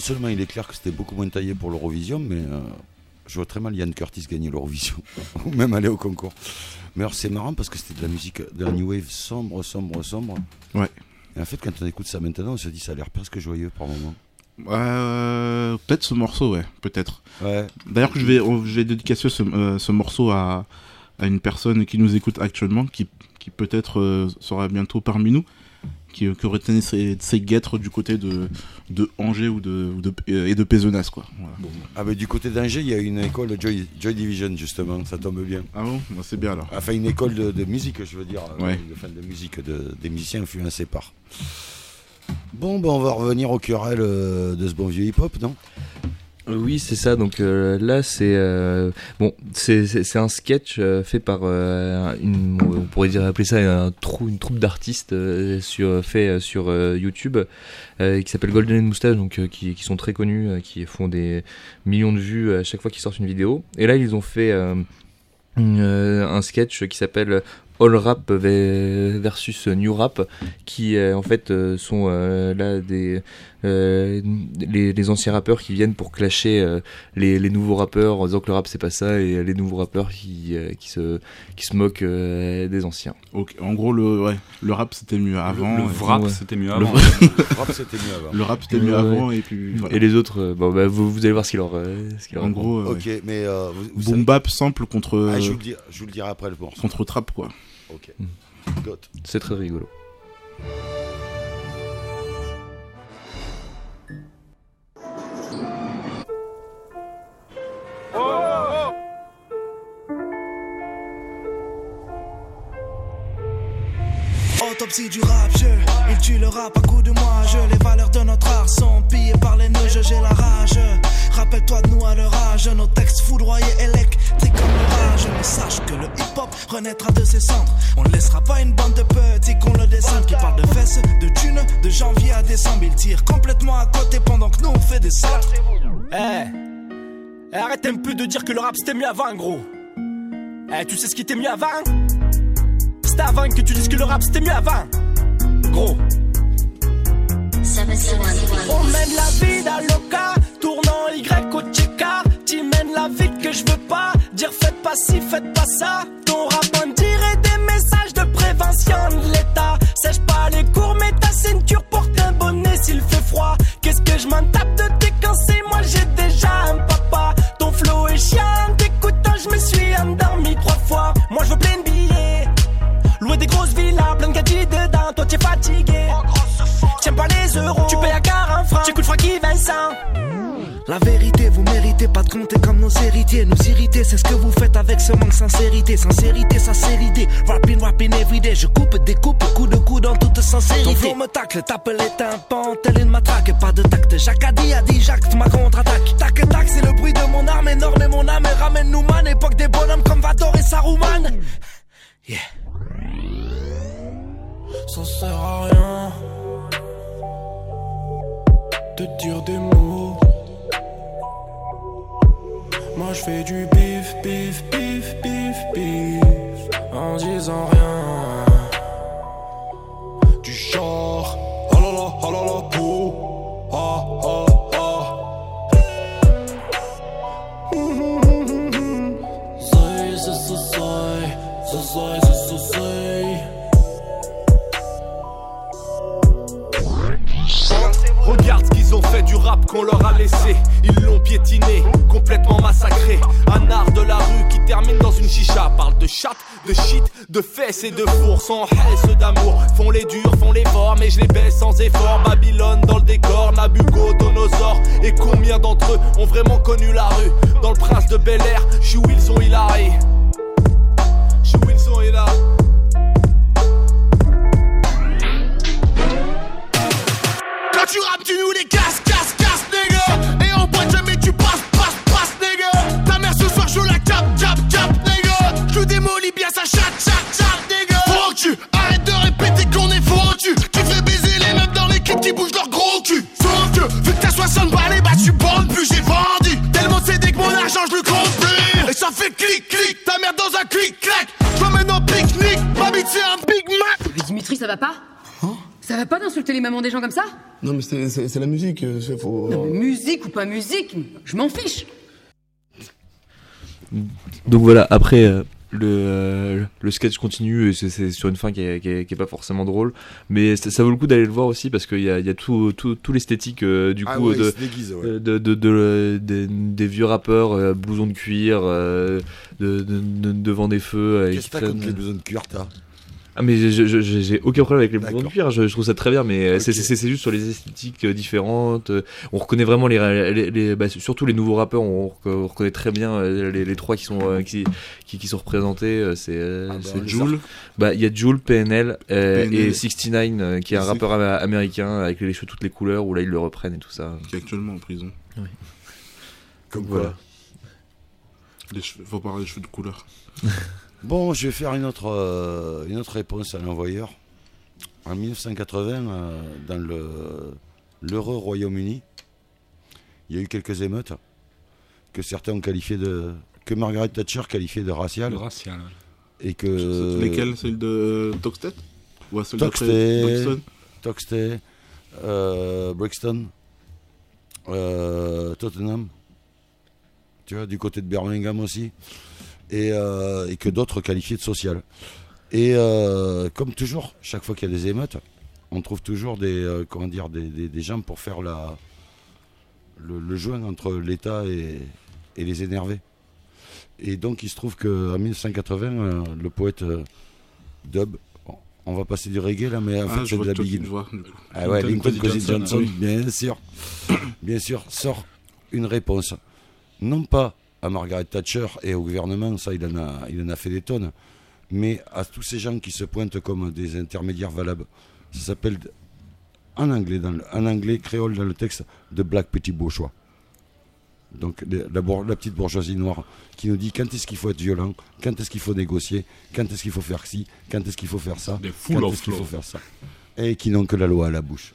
Speaker 1: seulement il est clair que c'était beaucoup moins taillé pour l'Eurovision, mais euh, je vois très mal Ian Curtis gagner l'Eurovision, ou même aller au concours. Mais alors c'est marrant parce que c'était de la musique, de la new wave sombre, sombre, sombre.
Speaker 3: Ouais.
Speaker 1: Et en fait, quand on écoute ça maintenant, on se dit ça a l'air presque joyeux par moment.
Speaker 3: Euh, peut-être ce morceau, ouais, peut-être.
Speaker 1: Ouais.
Speaker 3: D'ailleurs, je vais, je vais dédicacer ce, euh, ce morceau à, à une personne qui nous écoute actuellement, qui, qui peut-être euh, sera bientôt parmi nous, qui, qui aurait tenu ses, ses guêtres du côté de, de Angers ou de, ou de, et de Pézenas, quoi. Voilà.
Speaker 1: Bon. Ah bah du côté d'Angers, il y a une école Joy, Joy Division, justement, ça tombe bien.
Speaker 3: Ah bon, bah, c'est bien alors.
Speaker 1: Enfin, une école de, de musique, je veux dire,
Speaker 3: ouais.
Speaker 1: de, fin de musique, de, des musiciens influencés par... Bon, ben on va revenir au querelle euh, de ce bon vieux hip-hop, non ?
Speaker 5: Oui, c'est ça. Donc euh, là, c'est euh, bon, c'est, c'est c'est un sketch euh, fait par euh, une, on pourrait dire appeler ça un trou, une troupe d'artistes euh, sur fait euh, sur euh, YouTube euh, qui s'appelle Golden Moustache, donc euh, qui qui sont très connus, euh, qui font des millions de vues à chaque fois qu'ils sortent une vidéo. Et là, ils ont fait euh, euh, un sketch qui s'appelle All Rap versus New Rap, qui euh, en fait euh, sont euh, là des euh, les, les anciens rappeurs qui viennent pour clasher euh, les, les nouveaux rappeurs en disant que le rap c'est pas ça, et les nouveaux rappeurs qui euh, qui se qui se moquent euh, des anciens.
Speaker 3: Ok, en gros le ouais, le rap c'était mieux avant.
Speaker 8: Le, le vrap
Speaker 5: ouais.
Speaker 8: c'était mieux
Speaker 3: Le
Speaker 8: avant.
Speaker 1: Le rap c'était mieux avant.
Speaker 3: Le rap c'était mieux
Speaker 5: ouais,
Speaker 3: avant
Speaker 5: ouais.
Speaker 3: et puis voilà.
Speaker 5: Et les autres, euh, bon bah vous, vous allez voir ce qu'il leur euh, ce qu'il leur
Speaker 3: en gros. Euh,
Speaker 1: ok, ouais. mais euh, vous, vous
Speaker 3: boom
Speaker 1: savez...
Speaker 3: bap sample contre.
Speaker 1: Ah, je vous le dis, je vous le dirai après le morceau.
Speaker 3: Contre trap quoi.
Speaker 1: Ok.
Speaker 5: Mm.
Speaker 1: Got.
Speaker 5: C'est très rigolo.
Speaker 16: Autopsie du rap, je, il tue le rap à coups de moi, je, les valeurs de notre art sont pillées par les nœuds, je, j'ai la rage, rappelle-toi de nous à leur âge, nos textes foudroyés, électriques comme l'orage, mais sache que le hip-hop renaîtra de ses cendres, on ne laissera pas une bande de petits qu'on le descende, qui parlent de fesses, de thunes, de janvier à décembre, ils tirent complètement à côté pendant que nous on fait des centres.
Speaker 17: Eh, hey, hey, arrête un peu de dire que le rap c'était mieux avant, gros. Eh, hey, tu sais ce qui était mieux avant? C'était avant que tu dises que le rap c'était mieux avant, gros. On mène la vie d'Aloca, tournant Y au Tcheka. Tu mènes la vie que je veux pas, dire faites pas ci, faites pas ça. Ton rap on dirait des messages de prévention de l'État. Sèche pas les cours, mais ta ceinture, porte un bonnet s'il fait froid. Qu'est-ce que je m'en tape de décancer, moi j'ai déjà un papa. Ton flow est chiant, t'écoutant je me suis endormi trois fois. Moi je veux plein de billets, louer des grosses villas, plein de gadgets dedans, toi t'es fatigué. Tiens pas les euros, tu payes à quarante francs, tu coûtes Francky Vincent.
Speaker 16: La vérité, vous méritez pas de compter comme nos héritiers. Nous irriter, c'est ce que vous faites avec ce manque de sincérité. Sincérité, ça c'est l'idée. Rapping, rapping everyday. Je coupe, découpe, coup de coup dans toute sincérité. Ton flow me tacle, tape les tympans, telle une matraque. Pas de tact, Jacques a dit, a dit Jacques, ma contre-attaque. Tac, tac, c'est le bruit de mon arme énorme et mon âme. Et ramène-nous man, époque des bonhommes comme Vador et Saruman. Yeah.
Speaker 18: Ça sert à rien de dire des mots. Moi je fais du bif, bif, bif, bif, bif en disant rien. Du genre, oh là là, oh là là, oh, ah, ah, ah. Zay, zay, zay, zay, zay, zay, zay.
Speaker 17: Regarde ce qu'ils ont fait du rap qu'on leur a laissé. Ils l'ont piétiné, complètement massacré. Un art de la rue qui termine dans une chicha. Parle de chatte, de shit, de fesses et de four. Sans haisse d'amour, font les durs, font les forts. Mais je les baisse sans effort. Babylone dans le décor, Nabucodonosor. Et combien d'entre eux ont vraiment connu la rue? Dans le Prince de Bel-Air, j'suis Wilson Hillary. J'suis Wilson Hillary.
Speaker 16: Quand tu rappes, tu nous les casses, casses, casses, nigga. Et en boîte, jamais tu passes, passes, passes, nigga. Ta mère ce soir, je la cap, cap, cap, nigga. Je démolis bien sa chatte, chatte, chatte, nigga. Foutu, arrête de répéter qu'on est foutu. Tu fais baiser les meufs dans l'équipe qui bougent leur gros cul. Sauf que, vu que t'as soixante balles, bah tu bandes plus, j'ai vendu. Tellement c'est dès que mon argent, je le compte plus. Et ça fait clic, clic, ta mère dans un clic, clac. Je t'emmène en pique-nique, ma bite c'est un Big Mac.
Speaker 19: Dimitri, ça va pas? Ça va pas d'insulter les mamans des gens comme ça?
Speaker 20: Non, mais c'est, c'est, c'est la musique, c'est faut...
Speaker 19: Non, mais musique ou pas musique, je m'en fiche.
Speaker 5: Donc voilà, après euh, le, euh, le sketch continue et c'est, c'est sur une fin qui est, qui est, qui est pas forcément drôle, mais ça, ça vaut le coup d'aller le voir aussi parce qu'il y a, il y a tout, tout, tout l'esthétique euh, du
Speaker 1: ah
Speaker 5: coup
Speaker 1: ouais,
Speaker 5: de,
Speaker 1: déguise, ouais.
Speaker 5: de, de, de, de, de, des vieux rappeurs, euh, blousons de cuir, euh, de, de, de, devant des feux. Euh,
Speaker 1: Qu'est-ce que t'as contre les blousons de cuir, t'as?
Speaker 5: Ah mais je, je, je, j'ai aucun problème avec les blousons de cuir, je, je trouve ça très bien, mais okay. c'est, c'est, c'est juste sur les esthétiques différentes. On reconnaît vraiment les, les, les bah, surtout les nouveaux rappeurs, on, on reconnaît très bien les, les trois qui sont qui, qui, qui sont représentés. C'est, ah bah, c'est Jul. Bah il y a Jul, P N L, euh, P N L et soixante-neuf qui est un rappeur américain avec les cheveux toutes les couleurs où là ils le reprennent et tout ça.
Speaker 3: Qui est actuellement en prison.
Speaker 5: Oui.
Speaker 1: Comme voilà. Quoi.
Speaker 3: Les cheveux, faut parler des cheveux de couleur.
Speaker 1: Bon, je vais faire une autre, euh, une autre réponse à l'envoyeur. En dix-neuf cent quatre-vingts, euh, dans le, l'heureux Royaume-Uni, il y a eu quelques émeutes que certains ont qualifiées de... que Margaret Thatcher qualifiait de raciales.
Speaker 8: De raciales, ouais.
Speaker 1: Et que...
Speaker 3: Lesquelles? Celle de Toxteth? Ou celle
Speaker 1: Toxteth, Toxteth, euh, Brixton, euh, Tottenham, tu vois, du côté de Birmingham aussi. Et, euh, et que d'autres qualifiés de social. Et euh, comme toujours, chaque fois qu'il y a des émeutes, on trouve toujours des, euh, comment dire, des, des, des gens pour faire la, le, le joint entre l'État et, et les énervés. Et donc il se trouve qu'en dix-neuf cent quatre-vingts, euh, le poète euh, dub, bon, on va passer du reggae là, mais en
Speaker 3: ah,
Speaker 1: fait c'est de la biguine. Ah ouais, Lincoln Cousin Johnson, Johnson oui. bien sûr, bien sûr, sort une réponse. Non pas à Margaret Thatcher et au gouvernement, ça il en a, il en a fait des tonnes, mais à tous ces gens qui se pointent comme des intermédiaires valables. Ça s'appelle en anglais, dans le, en anglais créole dans le texte, de Black Petit Bourgeois. Donc la, la, la petite bourgeoisie noire qui nous dit quand est-ce qu'il faut être violent, quand est-ce qu'il faut négocier, quand est-ce qu'il faut faire ci, quand est-ce qu'il faut faire ça, quand est-ce qu'il faut faire ça, et qui n'ont que la loi à la bouche.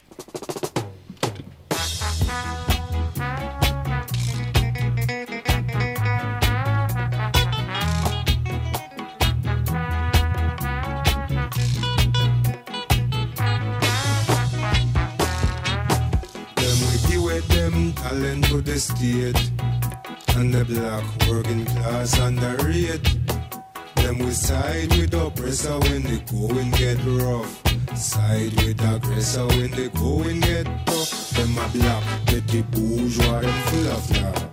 Speaker 21: To the state and the black working class underrate. Them we side with oppressor when the going get rough. Side with aggressor when the going get tough. Them a black petty bourgeois, them full of love.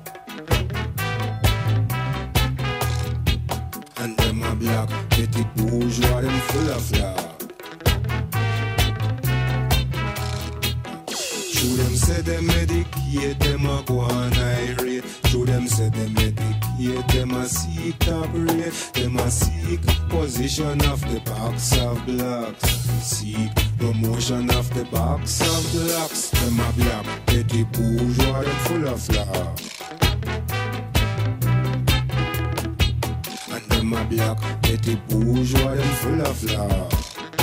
Speaker 21: And them a black petty bourgeois, them full of love. Show them say they medicate, them a go on irate. Show them say they medicate, them a seek top rate. Them a seek position of the box of blocks. Seek promotion of the box of blocks. Them a black petty bourgeois, them full of love. And them a black petty bourgeois, them full of love.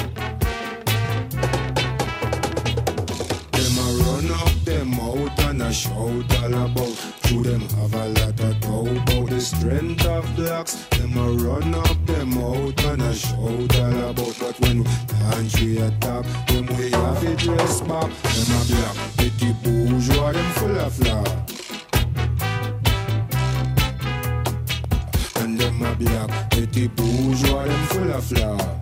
Speaker 21: Run up them out and a shout all about. To them have a lot of doubt about the strength of blacks. Them a run up them out and a shout all about. But when country attack, them we have it dress back. Them a black petty bourgeois, them full of love. And them a black petty bourgeois, them full of love.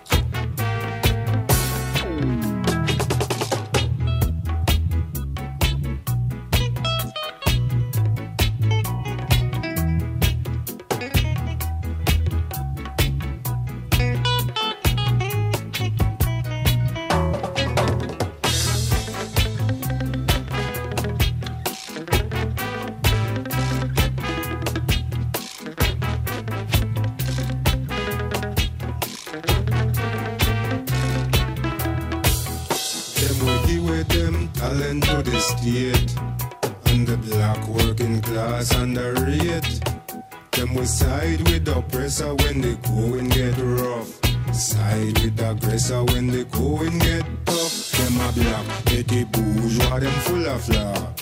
Speaker 21: And the black working class underrate. Them we side with the oppressor when they going get rough. Side with the aggressor when they going get tough. Them a black petty bourgeois, them full of love.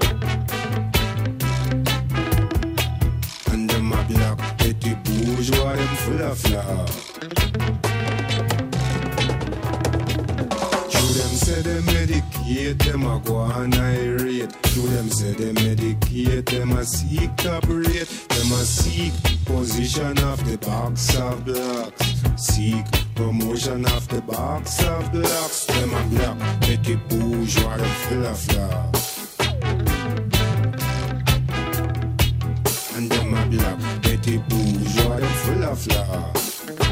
Speaker 21: And them a black petty bourgeois, them full of love. say they medicate, them a go on irate. To them say they medicate, them a seek top rate. Them a seek position of the box of blocks. Seek promotion of the box of blocks. Them a black, petit bourgeois, the full of flaws. And them a black, petit bourgeois, the full of flaws.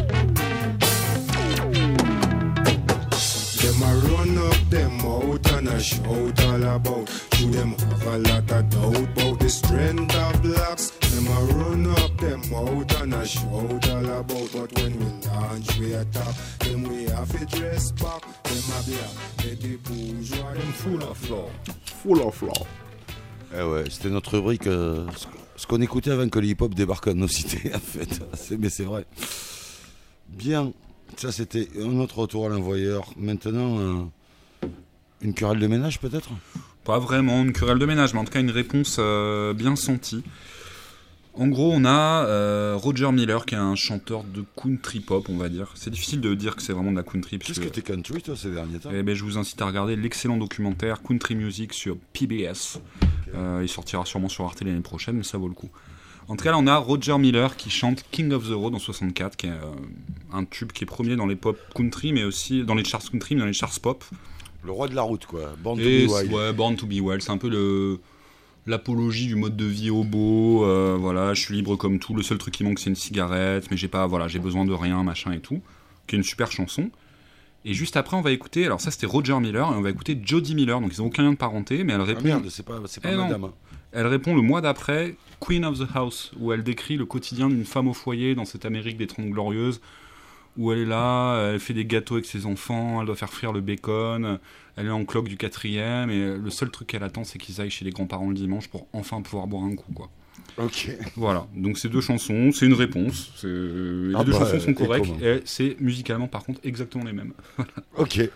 Speaker 21: Them a run up them out and a shout all about. To them have a lot of doubt about the strength of blacks. Them a run up them out and a shout all about. But when we launch we attack, them we have to dress back. Them a black, they bourgeois, them full of flaw.
Speaker 3: Full of flaw.
Speaker 1: Eh ouais, c'était notre rubrique, euh, ce qu'on écoutait avant que le hip-hop débarque dans nos cités, en fait. C'est, mais c'est vrai. Bien. Ça, c'était un autre retour à l'envoyeur. Maintenant, euh, une querelle de ménage, peut-être ?
Speaker 8: Pas vraiment une querelle de ménage, mais en tout cas une réponse euh, bien sentie. En gros, on a euh, Roger Miller, qui est un chanteur de country pop, on va dire. C'est difficile de dire que c'est vraiment de la country.
Speaker 1: Qu'est-ce que, que t'es country, toi, ces derniers temps ?
Speaker 8: Eh ben, je vous incite à regarder l'excellent documentaire Country Music sur P B S. Okay. Euh, il sortira sûrement sur Arte l'année prochaine, mais ça vaut le coup. En tout cas, là, on a Roger Miller qui chante King of the Road en soixante-quatre, qui est euh, un tube qui est premier dans les pop country, mais aussi dans les charts country, mais dans les charts pop.
Speaker 1: Le roi de la route, quoi. Born
Speaker 8: Et
Speaker 1: to be wild.
Speaker 8: Ouais, Born to be wild. C'est un peu le, l'apologie du mode de vie hobo. Euh, voilà, je suis libre comme tout. Le seul truc qui manque, c'est une cigarette, mais j'ai pas, voilà, j'ai besoin de rien, machin et tout. Qui est une super chanson. Et juste après, on va écouter. Alors ça, c'était Roger Miller, et on va écouter Jody Miller. Donc ils n'ont aucun lien de parenté, mais elle répond.
Speaker 1: Ah merde, c'est pas, c'est pas
Speaker 8: eh
Speaker 1: madame.
Speaker 8: Non. Elle répond le mois d'après, Queen of the House, où elle décrit le quotidien d'une femme au foyer dans cette Amérique des Trente Glorieuses, où elle est là, elle fait des gâteaux avec ses enfants, elle doit faire frire le bacon, elle est en cloque du quatrième, et le seul truc qu'elle attend, c'est qu'ils aillent chez les grands-parents le dimanche pour enfin pouvoir boire un coup, quoi.
Speaker 1: Ok.
Speaker 8: Voilà, donc ces deux chansons, c'est une réponse. C'est... Les
Speaker 1: ah
Speaker 8: deux
Speaker 1: bah,
Speaker 8: chansons sont correctes,
Speaker 1: et,
Speaker 8: et c'est musicalement, par contre, exactement les mêmes.
Speaker 1: Ok.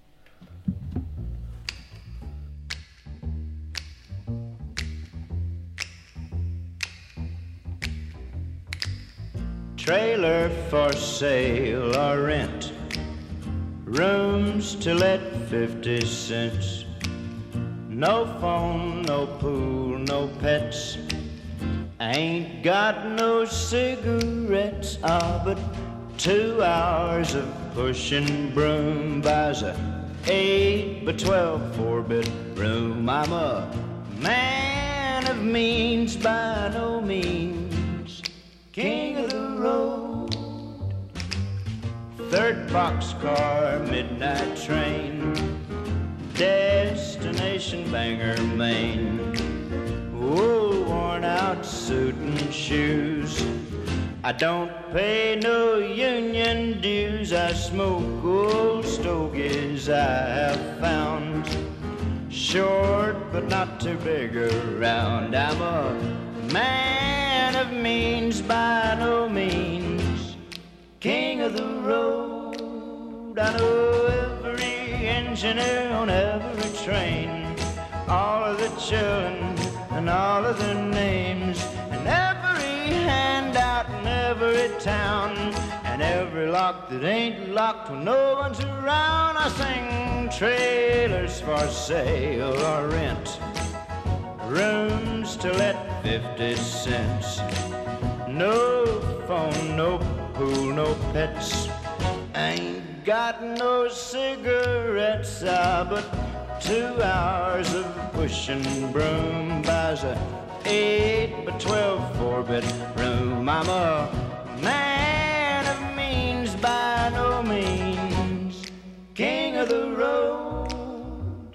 Speaker 2: Trailer for sale or rent, rooms to let fifty cents, no phone, no pool, no pets, ain't got no cigarettes, ah, but two hours of pushing broom buys a eight by twelve four-bit room. I'm a man of means by no means, king of the road, third boxcar, midnight train, destination Bangor, Maine. Oh, worn out suit and shoes, I don't pay no union dues. I smoke old stogies I have found, short but not too big around. I'm a man of means by no means, king of the road. I know every engineer on every train, all of the children and all of their names, and every handout in every town, and every lock that ain't locked when no one's around. I sing trailers for sale or rent, rooms to let fifty cents, no phone, no pool, no pets, ain't got no cigarettes, ah, but two hours of pushing broom buys a eight by twelve four-bit room. I'm a man of means by no means, king of the road.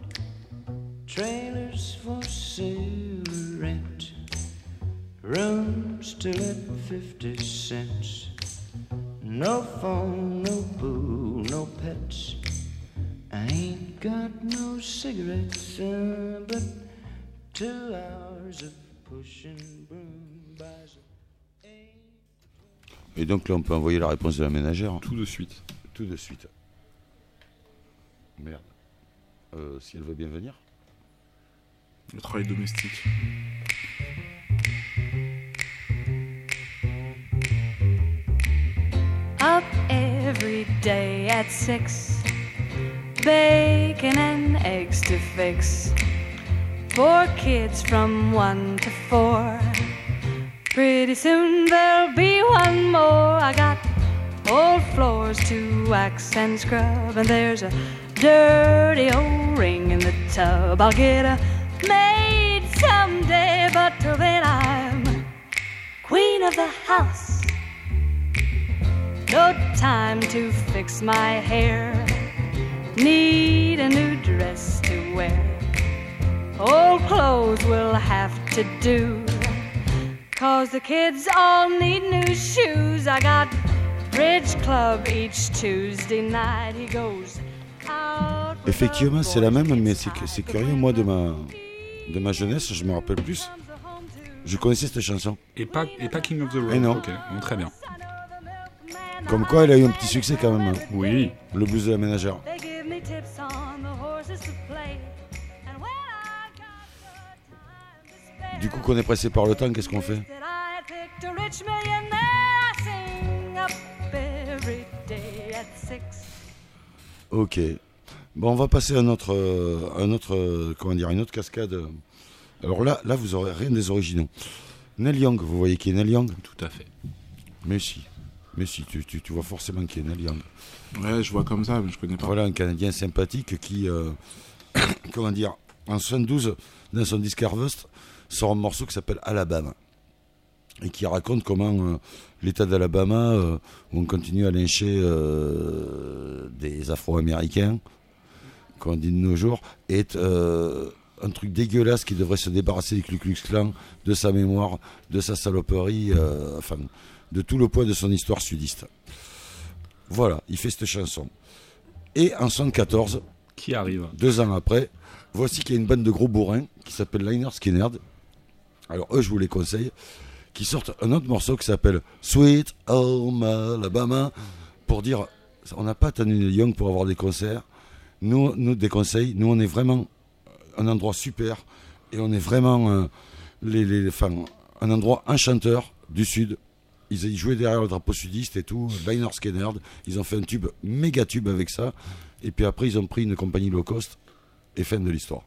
Speaker 2: Trailers for sale or rent, rooms to let fifty cents, no phone, no pool, no pets, I ain't got no cigarettes, uh, but two hours of pushing broom buys a...
Speaker 1: Et donc là, on peut envoyer la réponse de la ménagère.
Speaker 8: Tout de suite.
Speaker 1: Tout de suite. Merde. Euh, si elle veut bien venir.
Speaker 3: Le travail domestique.
Speaker 22: Up every day at six,
Speaker 4: bacon and eggs to fix. Four kids from one to four. Pretty soon there'll be one more. I got old floors to wax and scrub, and there's a dirty old ring in the tub. I'll get a maid someday, but till then I'm queen of the house. No time to fix my hair. Need a new dress to wear. Old clothes will have to do, 'cause the kids all need new shoes. I got bridge club each Tuesday night. He goes out.
Speaker 1: Effectivement, c'est la même, mais c'est, c'est curieux. Moi, de ma, de ma jeunesse, je me rappelle plus. Je connaissais cette chanson.
Speaker 8: Et pas, et pas King of the Road.
Speaker 1: Et non.
Speaker 8: Ok, bon, très bien.
Speaker 1: Comme quoi, elle a eu un petit succès quand même. Hein.
Speaker 8: Oui.
Speaker 1: Le blues de la ménagère. Du coup, qu'on est pressé par le temps, qu'est-ce qu'on fait? Ok. Bon, on va passer à notre, un autre, comment dire, une autre cascade. Alors là, là, vous aurez rien des originaux. Neil Young, vous voyez qui est Neil Young?
Speaker 8: Tout à fait.
Speaker 1: Mais si, mais si, tu, tu, tu vois forcément qui est Neil Young.
Speaker 3: Ouais, je vois comme ça, mais je connais pas.
Speaker 1: Voilà, un Canadien sympathique qui, euh, comment dire, en soixante-douze, dans son disque Harvest, sort un morceau qui s'appelle Alabama. Et qui raconte comment euh, l'État d'Alabama, euh, où on continue à lyncher euh, des Afro-Américains, qu'on dit de nos jours, est euh, un truc dégueulasse qui devrait se débarrasser du Ku Klux Klan, de sa mémoire, de sa saloperie, euh, enfin, de tout le poids de son histoire sudiste. Voilà, il fait cette chanson. Et en soixante-quatorze,
Speaker 8: qui arrive
Speaker 1: deux ans après, voici qu'il y a une bande de gros bourrins qui s'appelle Lynyrd Skynyrd. Alors eux, je vous les conseille, qui sortent un autre morceau qui s'appelle Sweet Home Alabama, pour dire, on n'a pas attendu Neil Young pour avoir des concerts. Nous, nous des conseils, nous on est vraiment un endroit super, et on est vraiment euh, les, les, enfin, un endroit enchanteur du Sud. Ils, ils jouaient derrière le drapeau sudiste et tout, Lynyrd Skynyrd, ils ont fait un tube, méga tube avec ça, et puis après ils ont pris une compagnie low cost, et fin de l'histoire.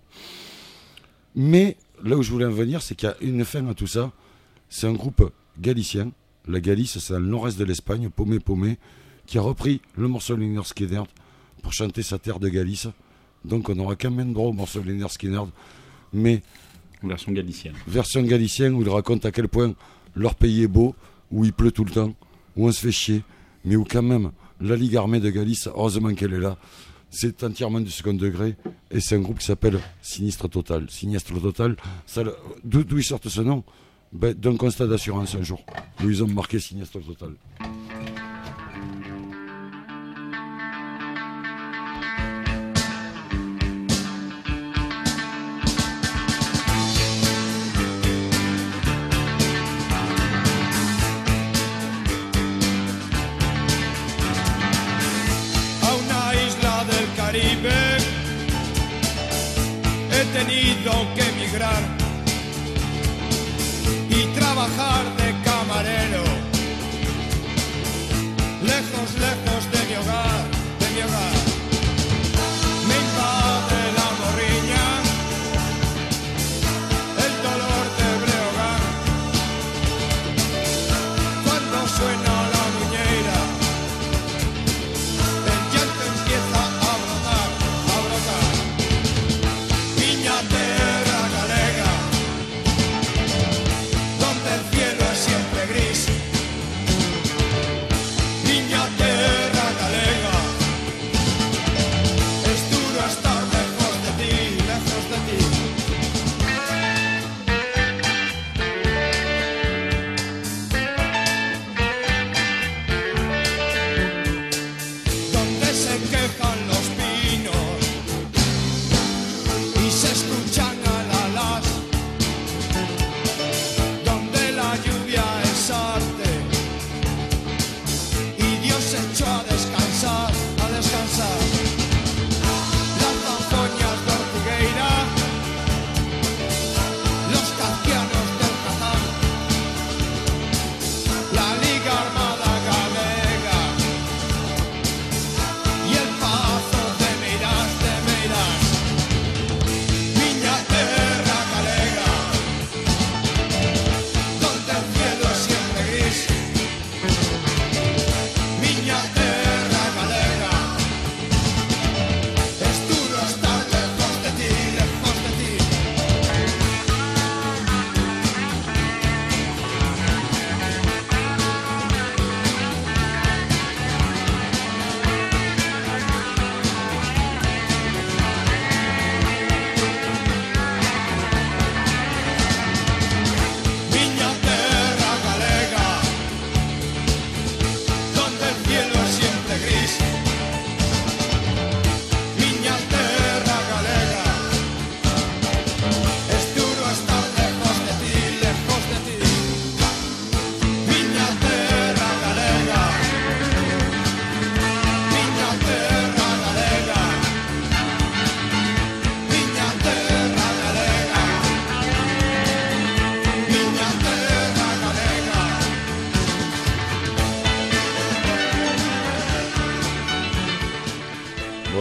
Speaker 1: Mais là où je voulais en venir, c'est qu'il y a une fin à tout ça. C'est un groupe galicien. La Galice, c'est dans le nord-est de l'Espagne, paumé, paumé, qui a repris le morceau de Lynyrd Skynyrd pour chanter sa terre de Galice. Donc on aura quand même droit au morceau de Lynyrd Skynyrd, mais
Speaker 8: version galicienne.
Speaker 1: Version galicienne où il raconte à quel point leur pays est beau, où il pleut tout le temps, où on se fait chier, mais où quand même la Ligue armée de Galice, heureusement qu'elle est là. C'est entièrement du second degré, et c'est un groupe qui s'appelle Sinistre Total. Sinistre Total, ça, d'où, d'où ils sortent ce nom? Ben, d'un constat d'assurance un jour, où ils ont marqué Sinistre Total.
Speaker 16: He tenido que emigrar y trabajar de camarero, lejos, lejos de mi hogar, de mi hogar. Me invade la morriña, el dolor de Breogán, cuando suena la muñeira, el llanto empieza a brotar, a brotar. Miña terra galega, donde el cielo es siempre gris. Miña terra galega, es duro estar lejos de ti, lejos de ti.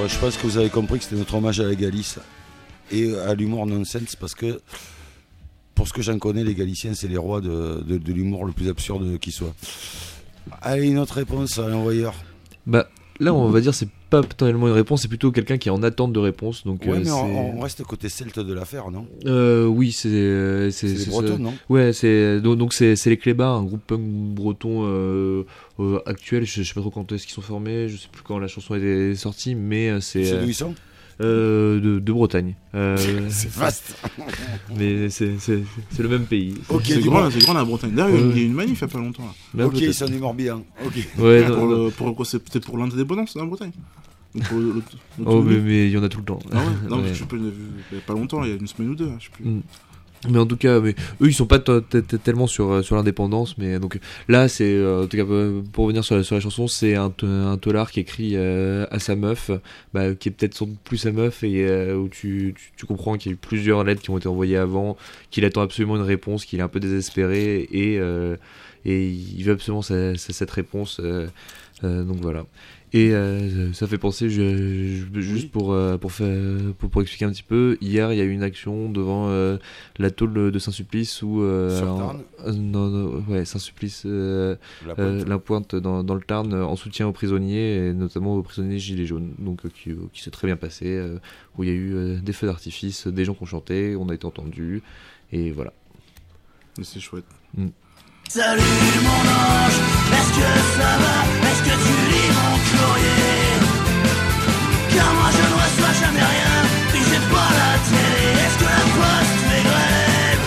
Speaker 1: euh, je pense que vous avez compris que c'était notre hommage à la Galice et à l'humour nonsense, parce que pour ce que j'en connais, les Galiciens, c'est les rois de, de, de l'humour le plus absurde qui soit. Allez, une autre réponse à l'envoyeur.
Speaker 5: Bah, là, on va dire c'est pas tellement une réponse, c'est plutôt quelqu'un qui est en attente de réponse. Donc,
Speaker 1: ouais,
Speaker 5: euh,
Speaker 1: mais
Speaker 5: c'est...
Speaker 1: on, on reste côté celte de l'affaire, non
Speaker 5: euh, Oui, c'est. C'est,
Speaker 1: c'est les Bretons, non
Speaker 5: Ouais, c'est, donc, donc c'est, c'est les Clébards, un groupe punk breton euh, euh, actuel. Je, je sais pas trop quand est-ce qu'ils sont formés, je sais plus quand la chanson a été sortie, mais c'est.
Speaker 1: C'est d'où ils sont
Speaker 5: euh, de, de Bretagne. Euh,
Speaker 1: c'est vaste.
Speaker 5: Mais c'est, c'est, c'est le même pays.
Speaker 3: Okay, c'est, grand, c'est grand la Bretagne. D'ailleurs, euh... il y a une manif il y a pas longtemps. Là.
Speaker 1: Ok, ils sont du Morbihan. Ok.
Speaker 5: Ouais,
Speaker 3: pour,
Speaker 5: non,
Speaker 3: le, pour, pour, c'est peut-être pour l'indépendance de la Bretagne. Pour le, le, le,
Speaker 5: oh, mais, mais il y en a tout le temps.
Speaker 3: Ah ouais, non,
Speaker 5: ouais.
Speaker 3: Je sais pas, il y a pas longtemps, il y a une semaine ou deux, je sais plus.
Speaker 5: Mm. Mais en tout cas, mais eux ils sont pas t- t- t- tellement sur sur l'indépendance, mais donc là c'est euh, en tout cas pour revenir sur la, sur la chanson, c'est un t- un tolard qui écrit euh, à sa meuf, bah, qui est peut-être sans doute plus sa meuf et euh, où tu, tu tu comprends qu'il y a eu plusieurs lettres qui ont été envoyées avant, qu'il attend absolument une réponse, qu'il est un peu désespéré et euh, et il veut absolument sa, sa, cette réponse. Euh, euh, donc voilà. Et euh, ça fait penser, je, je, juste pour, euh, pour, faire, pour, pour expliquer un petit peu, hier il y a eu une action devant euh, la tôle de Saint-Sulpice où... Euh,
Speaker 1: Sur
Speaker 5: alors,
Speaker 1: Tarn
Speaker 5: euh, non, non, ouais, Saint-Sulpice, euh,
Speaker 1: La Pointe,
Speaker 5: euh, la Pointe dans, dans le Tarn, en soutien aux prisonniers, et notamment aux prisonniers gilets jaunes, donc euh, qui, qui s'est très bien passé, euh, où il y a eu euh, des feux d'artifice, des gens qui ont chanté, on a été entendus, et voilà.
Speaker 3: Et c'est chouette.
Speaker 5: Mm.
Speaker 9: Salut mon ange, est-ce que ça va? Est-ce que tu lis mon courrier? Car moi je ne reçois jamais rien, puis j'ai pas la télé. Est-ce que la poste fait grève?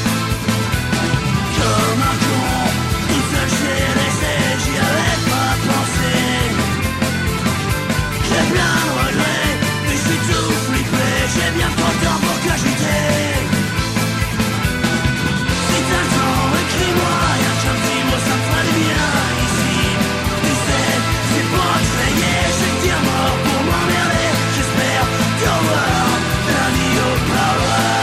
Speaker 9: Comme un con, tout seul j'ai laissé, j'y avais pas pensé. J'ai plein de regrets, puis je suis tout flippé. J'ai bien trop de temps pour cogiter. Si t'as le temps, écris-moi. Ça me ferait du bien ici. Tu sais, c'est pas que je veillais, je vais te dire mort pour m'emmerder. J'espère te revoir lundi au parloir.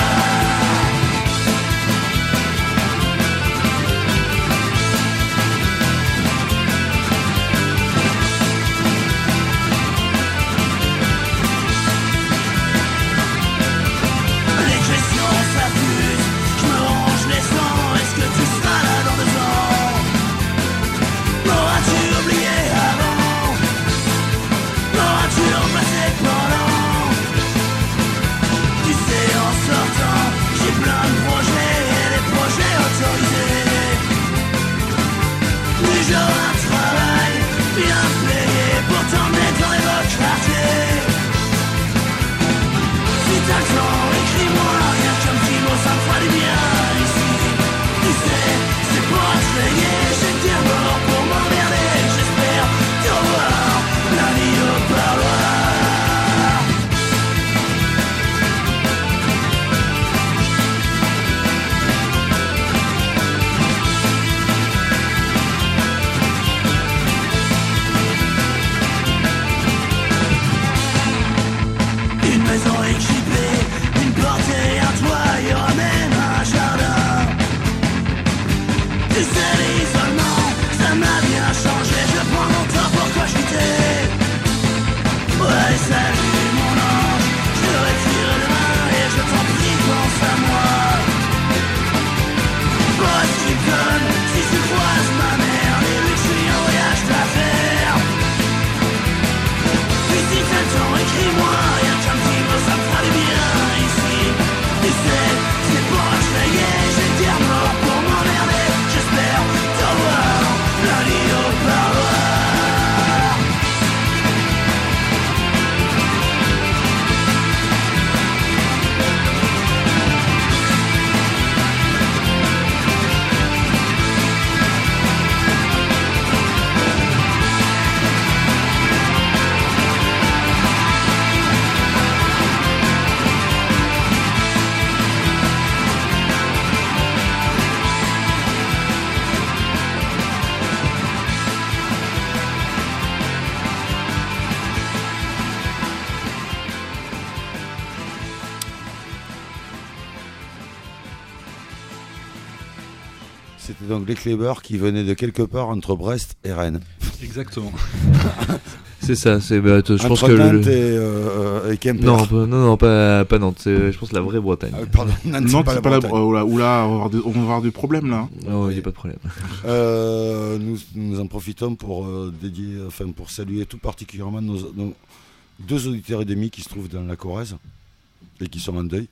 Speaker 9: Les questions s'affusent, je me range les sangs. Est-ce que tu seras là dans deux ans? M'auras-tu oublié avant? M'auras-tu remplacé pendant? Tu sais, en sortant, j'ai plein de projets et des projets autorisés. Du genre un travail bien payé pour t'emmener dans les beaux quartiers. Si t'as le temps, écris-moi rien qu'un petit mot, ça me fera du bien ici. Tu sais, c'est pas que je veillais, je vais te dire mort pour m'emmerder. J'espère te revoir lundi au parloir. Une maison équipée, une porte et un toit, il y aura même un jardin. Tu sais, l'isolement, ça m'a bien changé. Je prends mon temps pour cogiter. Ouais, salut mon ange, je te retire demain et je t'en prie, pense à moi. Boss qui conne, si tu croises ma mère, dis-lui que je suis en voyage d'affaires. Puis si t'as le temps, écris-moi, rien qu'un petit mot, ça me fera du bien ici. Tu sais, c'est pas que je veillais, je vais te dire mort pour m'emmerder. J'espère te revoir lundi au parloir.
Speaker 1: C'était donc les Clébards qui venaient de quelque part entre Brest et Rennes.
Speaker 8: Exactement.
Speaker 5: C'est ça, c'est, bah, t- je pense
Speaker 1: Entre
Speaker 5: que.
Speaker 1: Nantes
Speaker 5: le...
Speaker 1: et, euh, et Quimper.
Speaker 5: Non, pas, non, non, pas, pas Nantes, c'est, je pense la vraie Bretagne.
Speaker 1: Ah, pardon, Nantes, c'est
Speaker 3: Non,
Speaker 1: pas
Speaker 3: c'est
Speaker 1: la
Speaker 3: pas la.
Speaker 1: Bretagne.
Speaker 3: Oh là, oula, on va avoir des, on va avoir des problèmes là.
Speaker 5: Non, il n'y a pas de problème.
Speaker 1: Euh, nous, nous en profitons pour euh, dédier, enfin pour saluer tout particulièrement nos, nos deux auditeurs et demi qui se trouvent dans la Corrèze et qui sont en deuil.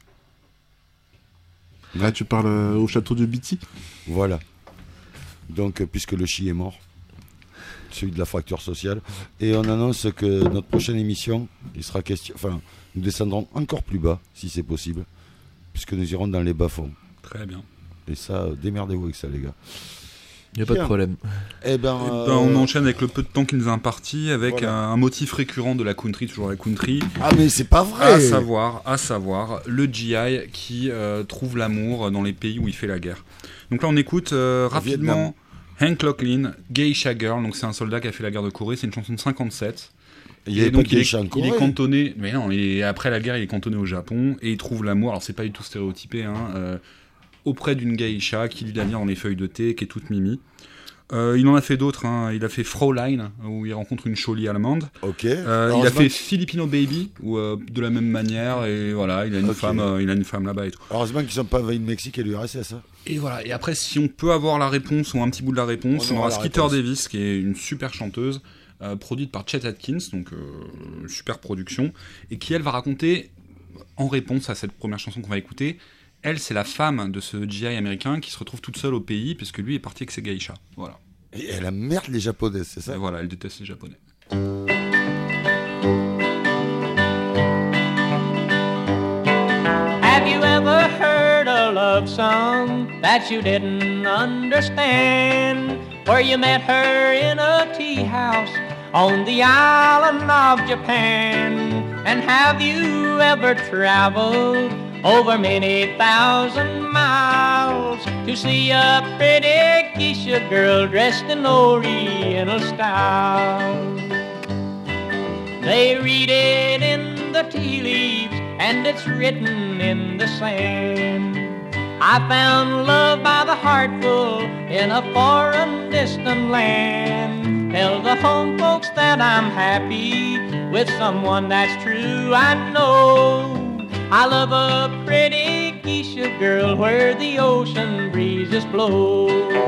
Speaker 3: Là, tu parles euh, au château de Bitty.
Speaker 1: Voilà. Donc, euh, puisque le chi est mort, celui de la fracture sociale, et on annonce que notre prochaine émission, il sera question, enfin, nous descendrons encore plus bas, si c'est possible, puisque nous irons dans les bas-fonds.
Speaker 8: Très bien.
Speaker 1: Et ça, euh, démerdez-vous avec ça, les gars.
Speaker 5: Il n'y a pas de problème.
Speaker 1: Eh ben,
Speaker 8: Eh
Speaker 1: euh...
Speaker 8: ben, on enchaîne avec le peu de temps qui nous est imparti, avec
Speaker 1: Voilà.
Speaker 8: un, un motif récurrent de la country, toujours la country.
Speaker 1: Ah mais c'est pas vrai.
Speaker 8: À savoir, à savoir, le G I qui euh, trouve l'amour dans les pays où il fait la guerre. Donc là, on écoute euh, rapidement Hank Locklin, Geisha Girl. Donc c'est un soldat qui a fait la guerre de Corée. C'est une chanson de cinquante-sept.
Speaker 1: Il y avait
Speaker 8: donc
Speaker 1: pas de geisha en
Speaker 8: il, est,
Speaker 1: Corée.
Speaker 8: il est cantonné. Mais non, il est, après la guerre, il est cantonné au Japon et il trouve l'amour. Alors c'est pas du tout stéréotypé, hein, euh, auprès d'une geisha qui lit la lire dans les feuilles de thé, qui est toute mimi. Euh, il en a fait d'autres, hein. Il a fait Fraulein, où il rencontre une cholie allemande.
Speaker 1: Ok.
Speaker 8: Euh, il a fait Filipino Baby, où, euh, de la même manière, et voilà, il a une
Speaker 1: Okay.
Speaker 8: femme, euh, il a une femme là-bas et tout.
Speaker 1: Heureusement qu'ils sont pas envahis le Mexique et l'U R S S. Hein.
Speaker 8: Et voilà. Et après, si on peut avoir la réponse ou un petit bout de la réponse,
Speaker 1: On
Speaker 8: on,
Speaker 1: aura
Speaker 8: aura
Speaker 1: la
Speaker 8: Skeeter
Speaker 1: réponse.
Speaker 8: Davis, qui est une super chanteuse, euh, produite par Chet Atkins, donc euh, super production, et qui elle va raconter en réponse à cette première chanson qu'on va écouter. Elle, c'est la femme de ce G I américain qui se retrouve toute seule au pays, puisque lui est parti avec ses geishas. Voilà.
Speaker 1: Et elle emmerde les Japonais, c'est ça?
Speaker 8: Et voilà, elle déteste les Japonais.
Speaker 14: Have you ever heard a love song that you didn't understand? Where you met her in a tea house on the island of Japan? And have you ever traveled over many thousand miles to see a pretty geisha girl dressed in Oriental style? They read it in the tea leaves and it's written in the sand. I found love by the heartful in a foreign distant land. Tell the home folks that I'm happy with someone that's true. I know I love a pretty geisha girl where the ocean breezes blow.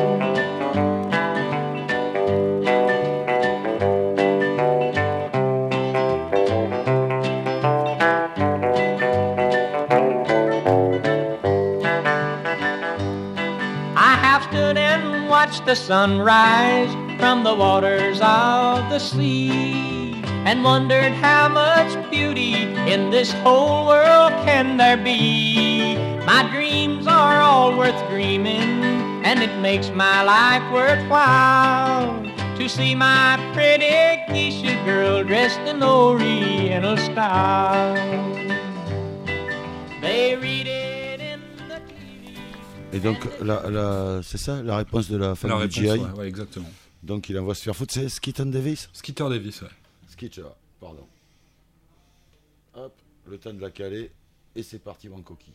Speaker 14: I have stood and watched the sunrise from the waters of the sea, and wondered how much beauty in this whole world can there be. My dreams are all worth dreaming, and it makes my life worthwhile to see my pretty geisha girl dressed in Oriental style. They read it in the T V.
Speaker 1: Et donc, la, la, c'est ça la réponse de la femme
Speaker 8: La
Speaker 1: du
Speaker 8: réponse,
Speaker 1: G I.
Speaker 8: ouais, ouais, exactement.
Speaker 1: Donc il envoie se faire foutre, c'est Skeeter Davis.
Speaker 8: Skeeter Davis, ouais.
Speaker 1: Skeeter, pardon. Hop, le temps de la caler, et c'est parti, mon coquille.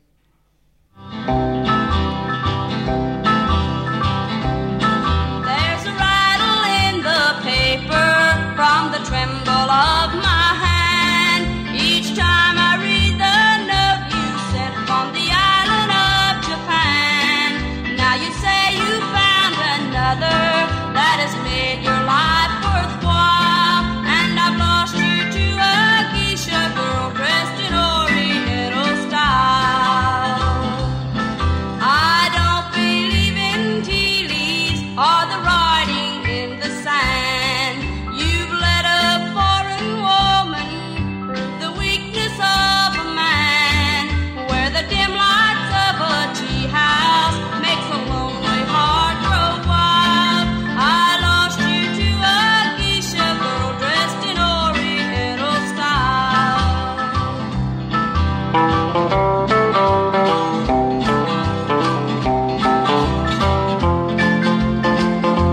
Speaker 6: There's a rattle in the paper from the tremble of my hand. Each time I read the note you sent from the island of Japan. Now you say you found another that has made your life worthwhile. And I've lost you to a geisha girl dressed in Oriental style. I don't believe in tea leaves or the writing in the sand. You've let a foreign woman prove the weakness of a man. Where the dim lights of a tea house makes a lonely heart grow wild. I lost you to a geisha girl dressed in Oriental style.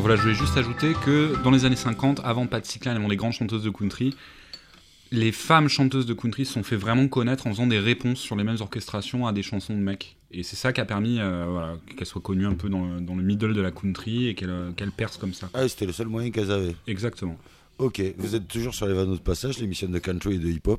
Speaker 8: voilà, je voulais juste ajouter que dans les années cinquante, avant Patsy Cline, avant les grandes chanteuses de country, les femmes chanteuses de country se sont fait vraiment connaître en faisant des réponses sur les mêmes orchestrations à des chansons de mecs. Et c'est ça qui a permis euh, voilà, qu'elles soient connues un peu dans le, dans le middle de la country et qu'elles, euh, qu'elles percent comme ça.
Speaker 1: Ah, c'était le seul moyen qu'elles avaient.
Speaker 8: Exactement.
Speaker 1: Ok, vous êtes toujours sur les vanneaux de passage, l'émission de country et de hip-hop,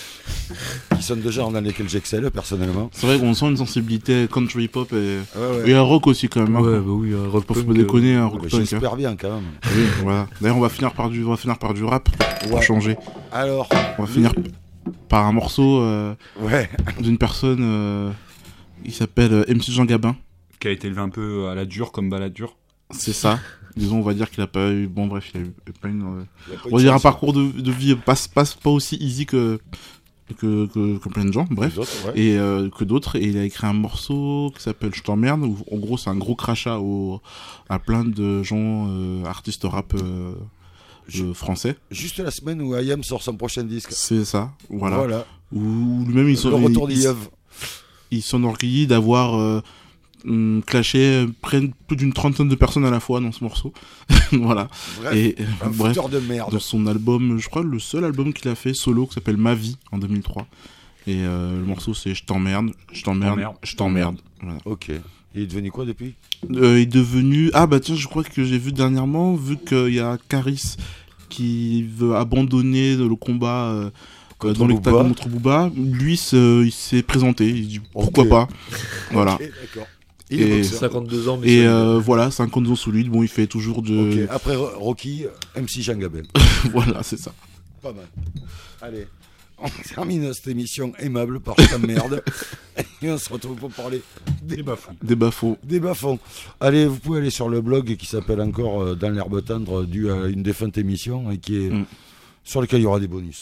Speaker 1: qui sont deux genres dans lesquels j'excelle personnellement.
Speaker 3: C'est vrai qu'on sent une sensibilité country hip-hop et
Speaker 1: ouais, ouais.
Speaker 3: il y a rock aussi quand même.
Speaker 5: Ouais,
Speaker 3: hein,
Speaker 5: bah oui, euh, rock
Speaker 3: pas
Speaker 5: punk.
Speaker 3: faut déconner, un rock
Speaker 1: Ouais,
Speaker 3: punk.
Speaker 1: j'espère
Speaker 3: hein.
Speaker 1: bien quand même.
Speaker 3: Oui, voilà. D'ailleurs, on va finir par du, on va finir par du rap pour
Speaker 1: Ouais.
Speaker 3: changer.
Speaker 1: Alors,
Speaker 3: on va finir par un morceau euh,
Speaker 1: ouais.
Speaker 3: d'une personne. Euh, il s'appelle euh, M C Jean Gabin.
Speaker 8: Qui a été élevé un peu à la dure comme baladure.
Speaker 3: C'est ça. Disons, on va dire qu'il a pas eu. Bon, bref, il a eu pas une. Euh...
Speaker 1: Il a pas
Speaker 3: On va
Speaker 1: eu
Speaker 3: dire un
Speaker 1: chance,
Speaker 3: parcours de, de vie pas, pas, pas aussi easy que. Que, que, que plein de gens, bref,
Speaker 1: d'autres, ouais.
Speaker 3: et euh, que d'autres, et il a écrit un morceau qui s'appelle Je t'emmerde, où en gros c'est un gros crachat au, à plein de gens, euh, artistes rap euh, euh, français.
Speaker 1: Juste la semaine où I A M sort son prochain disque.
Speaker 3: C'est ça, voilà.
Speaker 1: Voilà.
Speaker 3: Où lui-même il,
Speaker 1: Le retour
Speaker 3: il,
Speaker 1: d'Yves.
Speaker 3: il s'enorgueillit d'avoir euh, hum, clashé près de plus d'une trentaine de personnes à la fois dans ce morceau. Voilà.
Speaker 1: Bref,
Speaker 3: et
Speaker 1: un
Speaker 3: bref,
Speaker 1: fouteur de merde.
Speaker 3: dans son album, je crois le seul album qu'il a fait solo qui s'appelle Ma Vie en deux mille trois. Et euh, le morceau c'est Je t'emmerde, je t'emmerde, je t'emmerde. Voilà.
Speaker 1: Ok. Il est devenu quoi depuis
Speaker 3: euh, Il est devenu... Ah bah tiens, je crois que j'ai vu dernièrement, vu qu'il y a Caris qui veut abandonner le combat euh,
Speaker 1: contre
Speaker 3: dans
Speaker 1: Booba.
Speaker 3: l'octagone contre Booba, lui il s'est présenté, il dit pourquoi
Speaker 1: Ok.
Speaker 3: pas. Voilà.
Speaker 1: Ok, d'accord. Il est
Speaker 3: Et,
Speaker 1: boxeur.
Speaker 5: cinquante-deux ans, mais
Speaker 3: et
Speaker 5: c'est-
Speaker 3: euh, voilà, cinquante ans sous lui, bon il fait toujours de...
Speaker 1: Ok. Après Rocky, M C Jean Gabin.
Speaker 3: Voilà, c'est ça.
Speaker 1: Pas mal. Allez. On termine cette émission aimable par ta merde. Et on se retrouve pour parler des bas-fonds.
Speaker 3: Des bas-fonds.
Speaker 1: Des bas-fonds. Allez, vous pouvez aller sur le blog qui s'appelle encore euh, Dans l'herbe tendre, dû à une défunte émission et qui est
Speaker 3: Mm.
Speaker 1: sur lequel il y aura des bonus.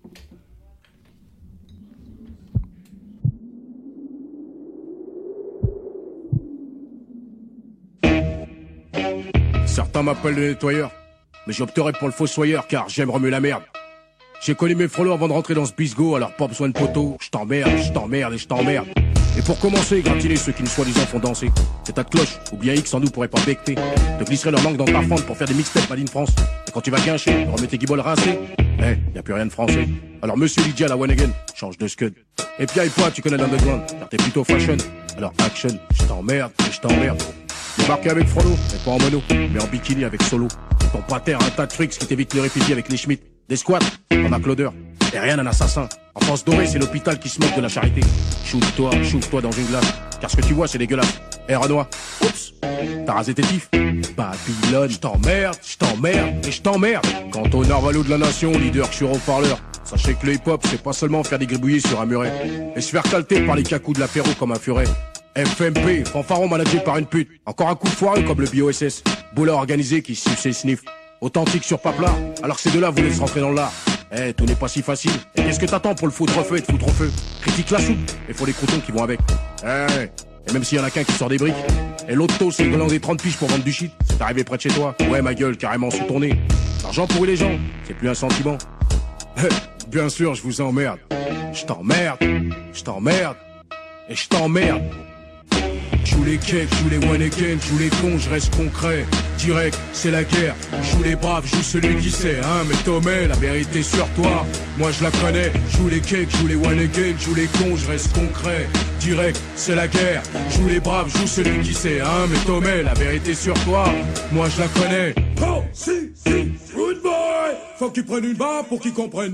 Speaker 7: Certains m'appellent le nettoyeur, mais j'opterai pour le fossoyeur car j'aime remuer la merde. J'ai connu mes frolos avant de rentrer dans ce bisgo, alors pas besoin de poteau. Je t'emmerde, je t'emmerde et je t'emmerde. Et pour commencer, gratiner ceux qui ne soi-disant font danser. C'est ta cloche, ou bien X en nous pourrait pas becter. Te glisserai leur langue dans ta fente pour faire des mixtapes Made in France. Et quand tu vas guincher, remets tes guibolles rincées. Eh, y a plus rien de français. Alors monsieur Lydia la one again, change de scud. Et puis aille pas, tu connais l'underground, car t'es plutôt fashion. Alors action, je t'emmerde et je t'emmerde. Débarqué avec Frollo, mais pas en mono, mais en bikini avec Solo. Ton pater un tas de tricks qui t'évite le réfugié avec les Schmitt. Des squats, on a Claudeur. Et rien d'un assassin. En France dorée, c'est l'hôpital qui se moque de la charité. Shoot-toi, shoot-toi dans une glace. Car ce que tu vois, c'est dégueulasse. Eh Renoir, oups, t'as rasé tes tifs. Babylone, je t'emmerde, je t'emmerde et je t'emmerde. Quant au narvalo de la nation, leader sur haut-parleur. Sachez que le hip-hop, c'est pas seulement faire des gribouillis sur un muret. Et se faire calter par les cacous de l'apéro comme un furet. F M P, fanfaron managé par une pute. Encore un coup de foireux comme le B O S S. Boulot organisé qui suce et sniff. Authentique sur Paplar, alors que ces deux-là voulaient se rentrer dans l'art. Eh, tout n'est pas si facile. Et qu'est-ce que t'attends pour le foutre au feu et te foutre au feu? Critique la soupe, et faut les croutons qui vont avec. Eh, et même s'il y en a qu'un qui sort des briques. Et l'autre taux, c'est le des trente piges pour vendre du shit. C'est arrivé près de chez toi. Ouais, ma gueule, carrément sous ton nez. L'argent pour les gens, c'est plus un sentiment. Eh, bien sûr, je vous emmerde. Je t'emmerde, je t'emmerde, et je t'emmerde. Joue les cakes, joue les one again, joue les cons, je reste concret. Direct, c'est la guerre. Joue les braves, joue celui qui sait, hein. Mais Tomé, la vérité sur toi, moi je la connais. Joue les cakes, joue les one again, joue les cons, je reste concret. Direct, c'est la guerre. Joue les braves, joue celui qui sait, hein. Mais Tomé, la vérité sur toi, moi je la connais. Oh, si, si, good boy. Faut qu'ils prennent une barre pour qu'ils comprennent.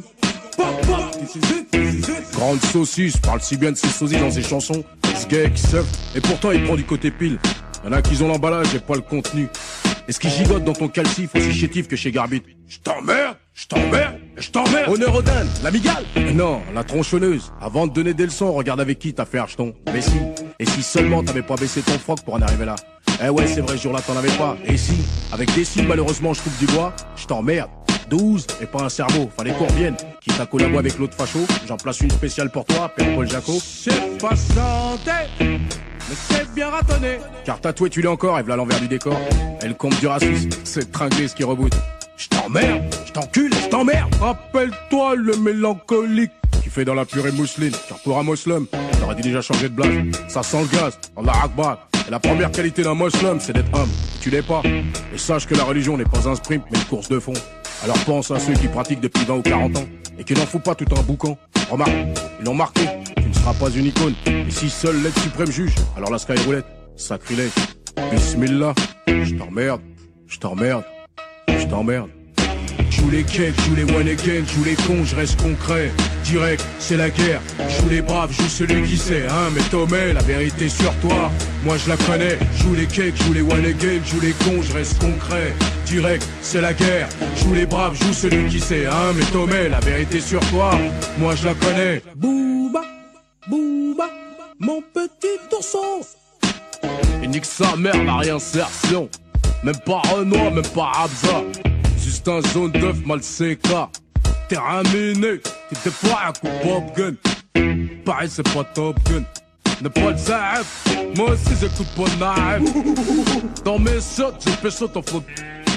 Speaker 7: Grande saucisse, parle si bien de ses sosies dans ses chansons. Ce gars qui surfe, et pourtant il prend du côté pile. Y'en a qui ont l'emballage et pas le contenu. Et ce qui gigote dans ton calcif aussi chétif que chez Garbit. Je t'emmerde, je t'emmerde, je t'emmerde. Honneur aux dindes, la migale. Non, la tronchonneuse. Avant de donner des leçons, regarde avec qui t'as fait archeton. Mais si, et si seulement t'avais pas baissé ton froc pour en arriver là. Eh ouais, c'est vrai, ce jour-là t'en avais pas. Et si, avec des cils, malheureusement je coupe du bois, je t'emmerde. douze et pas un cerveau, fallait qu'on revienne. Quitte à collaborer avec l'autre facho, j'en place une spéciale pour toi, Père Paul Jaco. C'est pas santé, mais c'est bien ratonné. Car tatoué tu l'es encore, et v'là l'envers du décor. Elle compte du racisme, c'est tringlé ce qui reboot. Je t'emmerde, je t'encule, je t'emmerde. Rappelle-toi le mélancolique qui fait dans la purée mousseline. Car pour un musulman, t'aurais dû déjà changer de blague. Ça sent le gaz, on la raque. Et la première qualité d'un musulman, c'est d'être humble. Tu l'es pas. Et sache que la religion n'est pas un sprint, mais une course de fond. Alors pense à ceux qui pratiquent depuis vingt ou quarante ans et qui n'en foutent pas tout un boucan. Remarque, ils l'ont marqué, tu ne seras pas une icône. Et si seul l'être suprême juge, alors la sky roulette, sacrilège. Bismillah, je t'emmerde, je t'emmerde, je t'emmerde. Joue les cakes, joue les one again, joue les cons, je reste concret. Direct, c'est la guerre. Joue les braves, joue celui qui sait, hein. Mais Tomé, la vérité sur toi, moi je la connais. Joue les cakes, joue les one again, joue les cons, je reste concret. Direct, c'est la guerre. Joue les braves, joue celui qui sait, hein. Mais Tomé, la vérité sur toi, moi je la connais. Booba, Booba, mon petit ourson. Et nique sa mère, la réinsertion. Même pas Renoir, même pas Abza. Juste un zone d'œuf mal C K. Terrain miné, t'étais pas un coup Pop Gun. Pareil, c'est pas Top Gun. Ne pas le zaïf, moi aussi j'écoute pas naïf. Dans mes shots, j'ai pécho ton faute.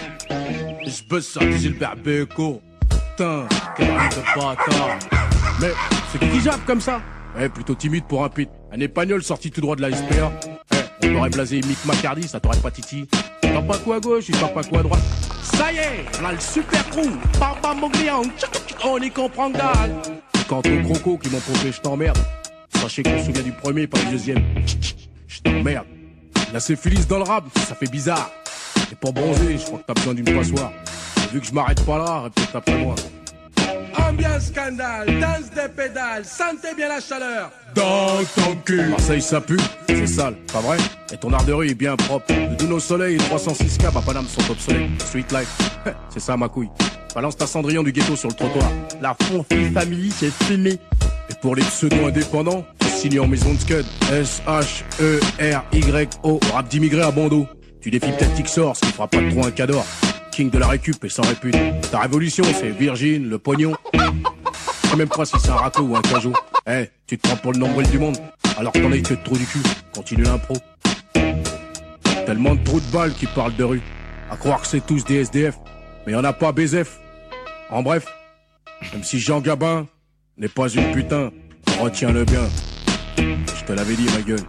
Speaker 7: Je buzz sur Gilbert Bécaud. Putain, quel rêve de bâtard. Mais c'est qui jappe comme ça? Eh, plutôt timide pour un pit. Un épagnol sorti tout droit de la S P A. Eh, on aurait blasé Mick McCarthy, ça t'aurait pas titi. T'as pas quoi à gauche, il t'as pas quoi à droite. Ça y est, on a le super crew. Papa Moglian, on y comprend dalle. Quant aux crocos qui m'ont proposé, je t'emmerde. Sachez qu'on se souvient du premier, pas du deuxième. Je t'emmerde. La syphilis dans le rap, ça fait bizarre. Et pour bronzer, je crois que t'as besoin d'une passoire. Et vu que je m'arrête pas là, répète après moi. Ambiance scandale, danse des pédales, sentez bien la chaleur. Dans ton cul. Marseille ça pue, c'est sale, pas vrai? Et ton art de rue est bien propre. Le Dino Soleil et trois cent six K à Paname sont obsolètes. Street life, c'est ça ma couille. Balance ta Cendrillon du ghetto sur le trottoir. La Fonfille Family, c'est fumé. Et pour les pseudo-indépendants, signé en maison de scud. S H E R Y O, rap d'immigré à bandeau. Tu défies peut-être Tixor, ce qui fera pas de trop un cador. King de la récup et sans répute. Ta révolution, c'est Virgin, le pognon. Je sais même pas si c'est un râteau ou un cajot. Eh, hey, tu te prends pour le nombril du monde, alors que t'en as eu que de trou du cul. Continue l'impro. Tellement de trous de balles qui parlent de rue. À croire que c'est tous des S D F. Mais y'en a pas B Z F. En bref, même si Jean Gabin n'est pas une putain, retiens-le bien. Je te l'avais dit, ma gueule.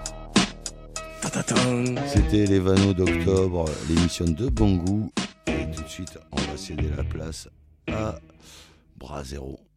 Speaker 1: C'était les Vanneaux d'octobre, l'émission de bon goût. Et tout de suite, on va céder la place à Bras Zéro.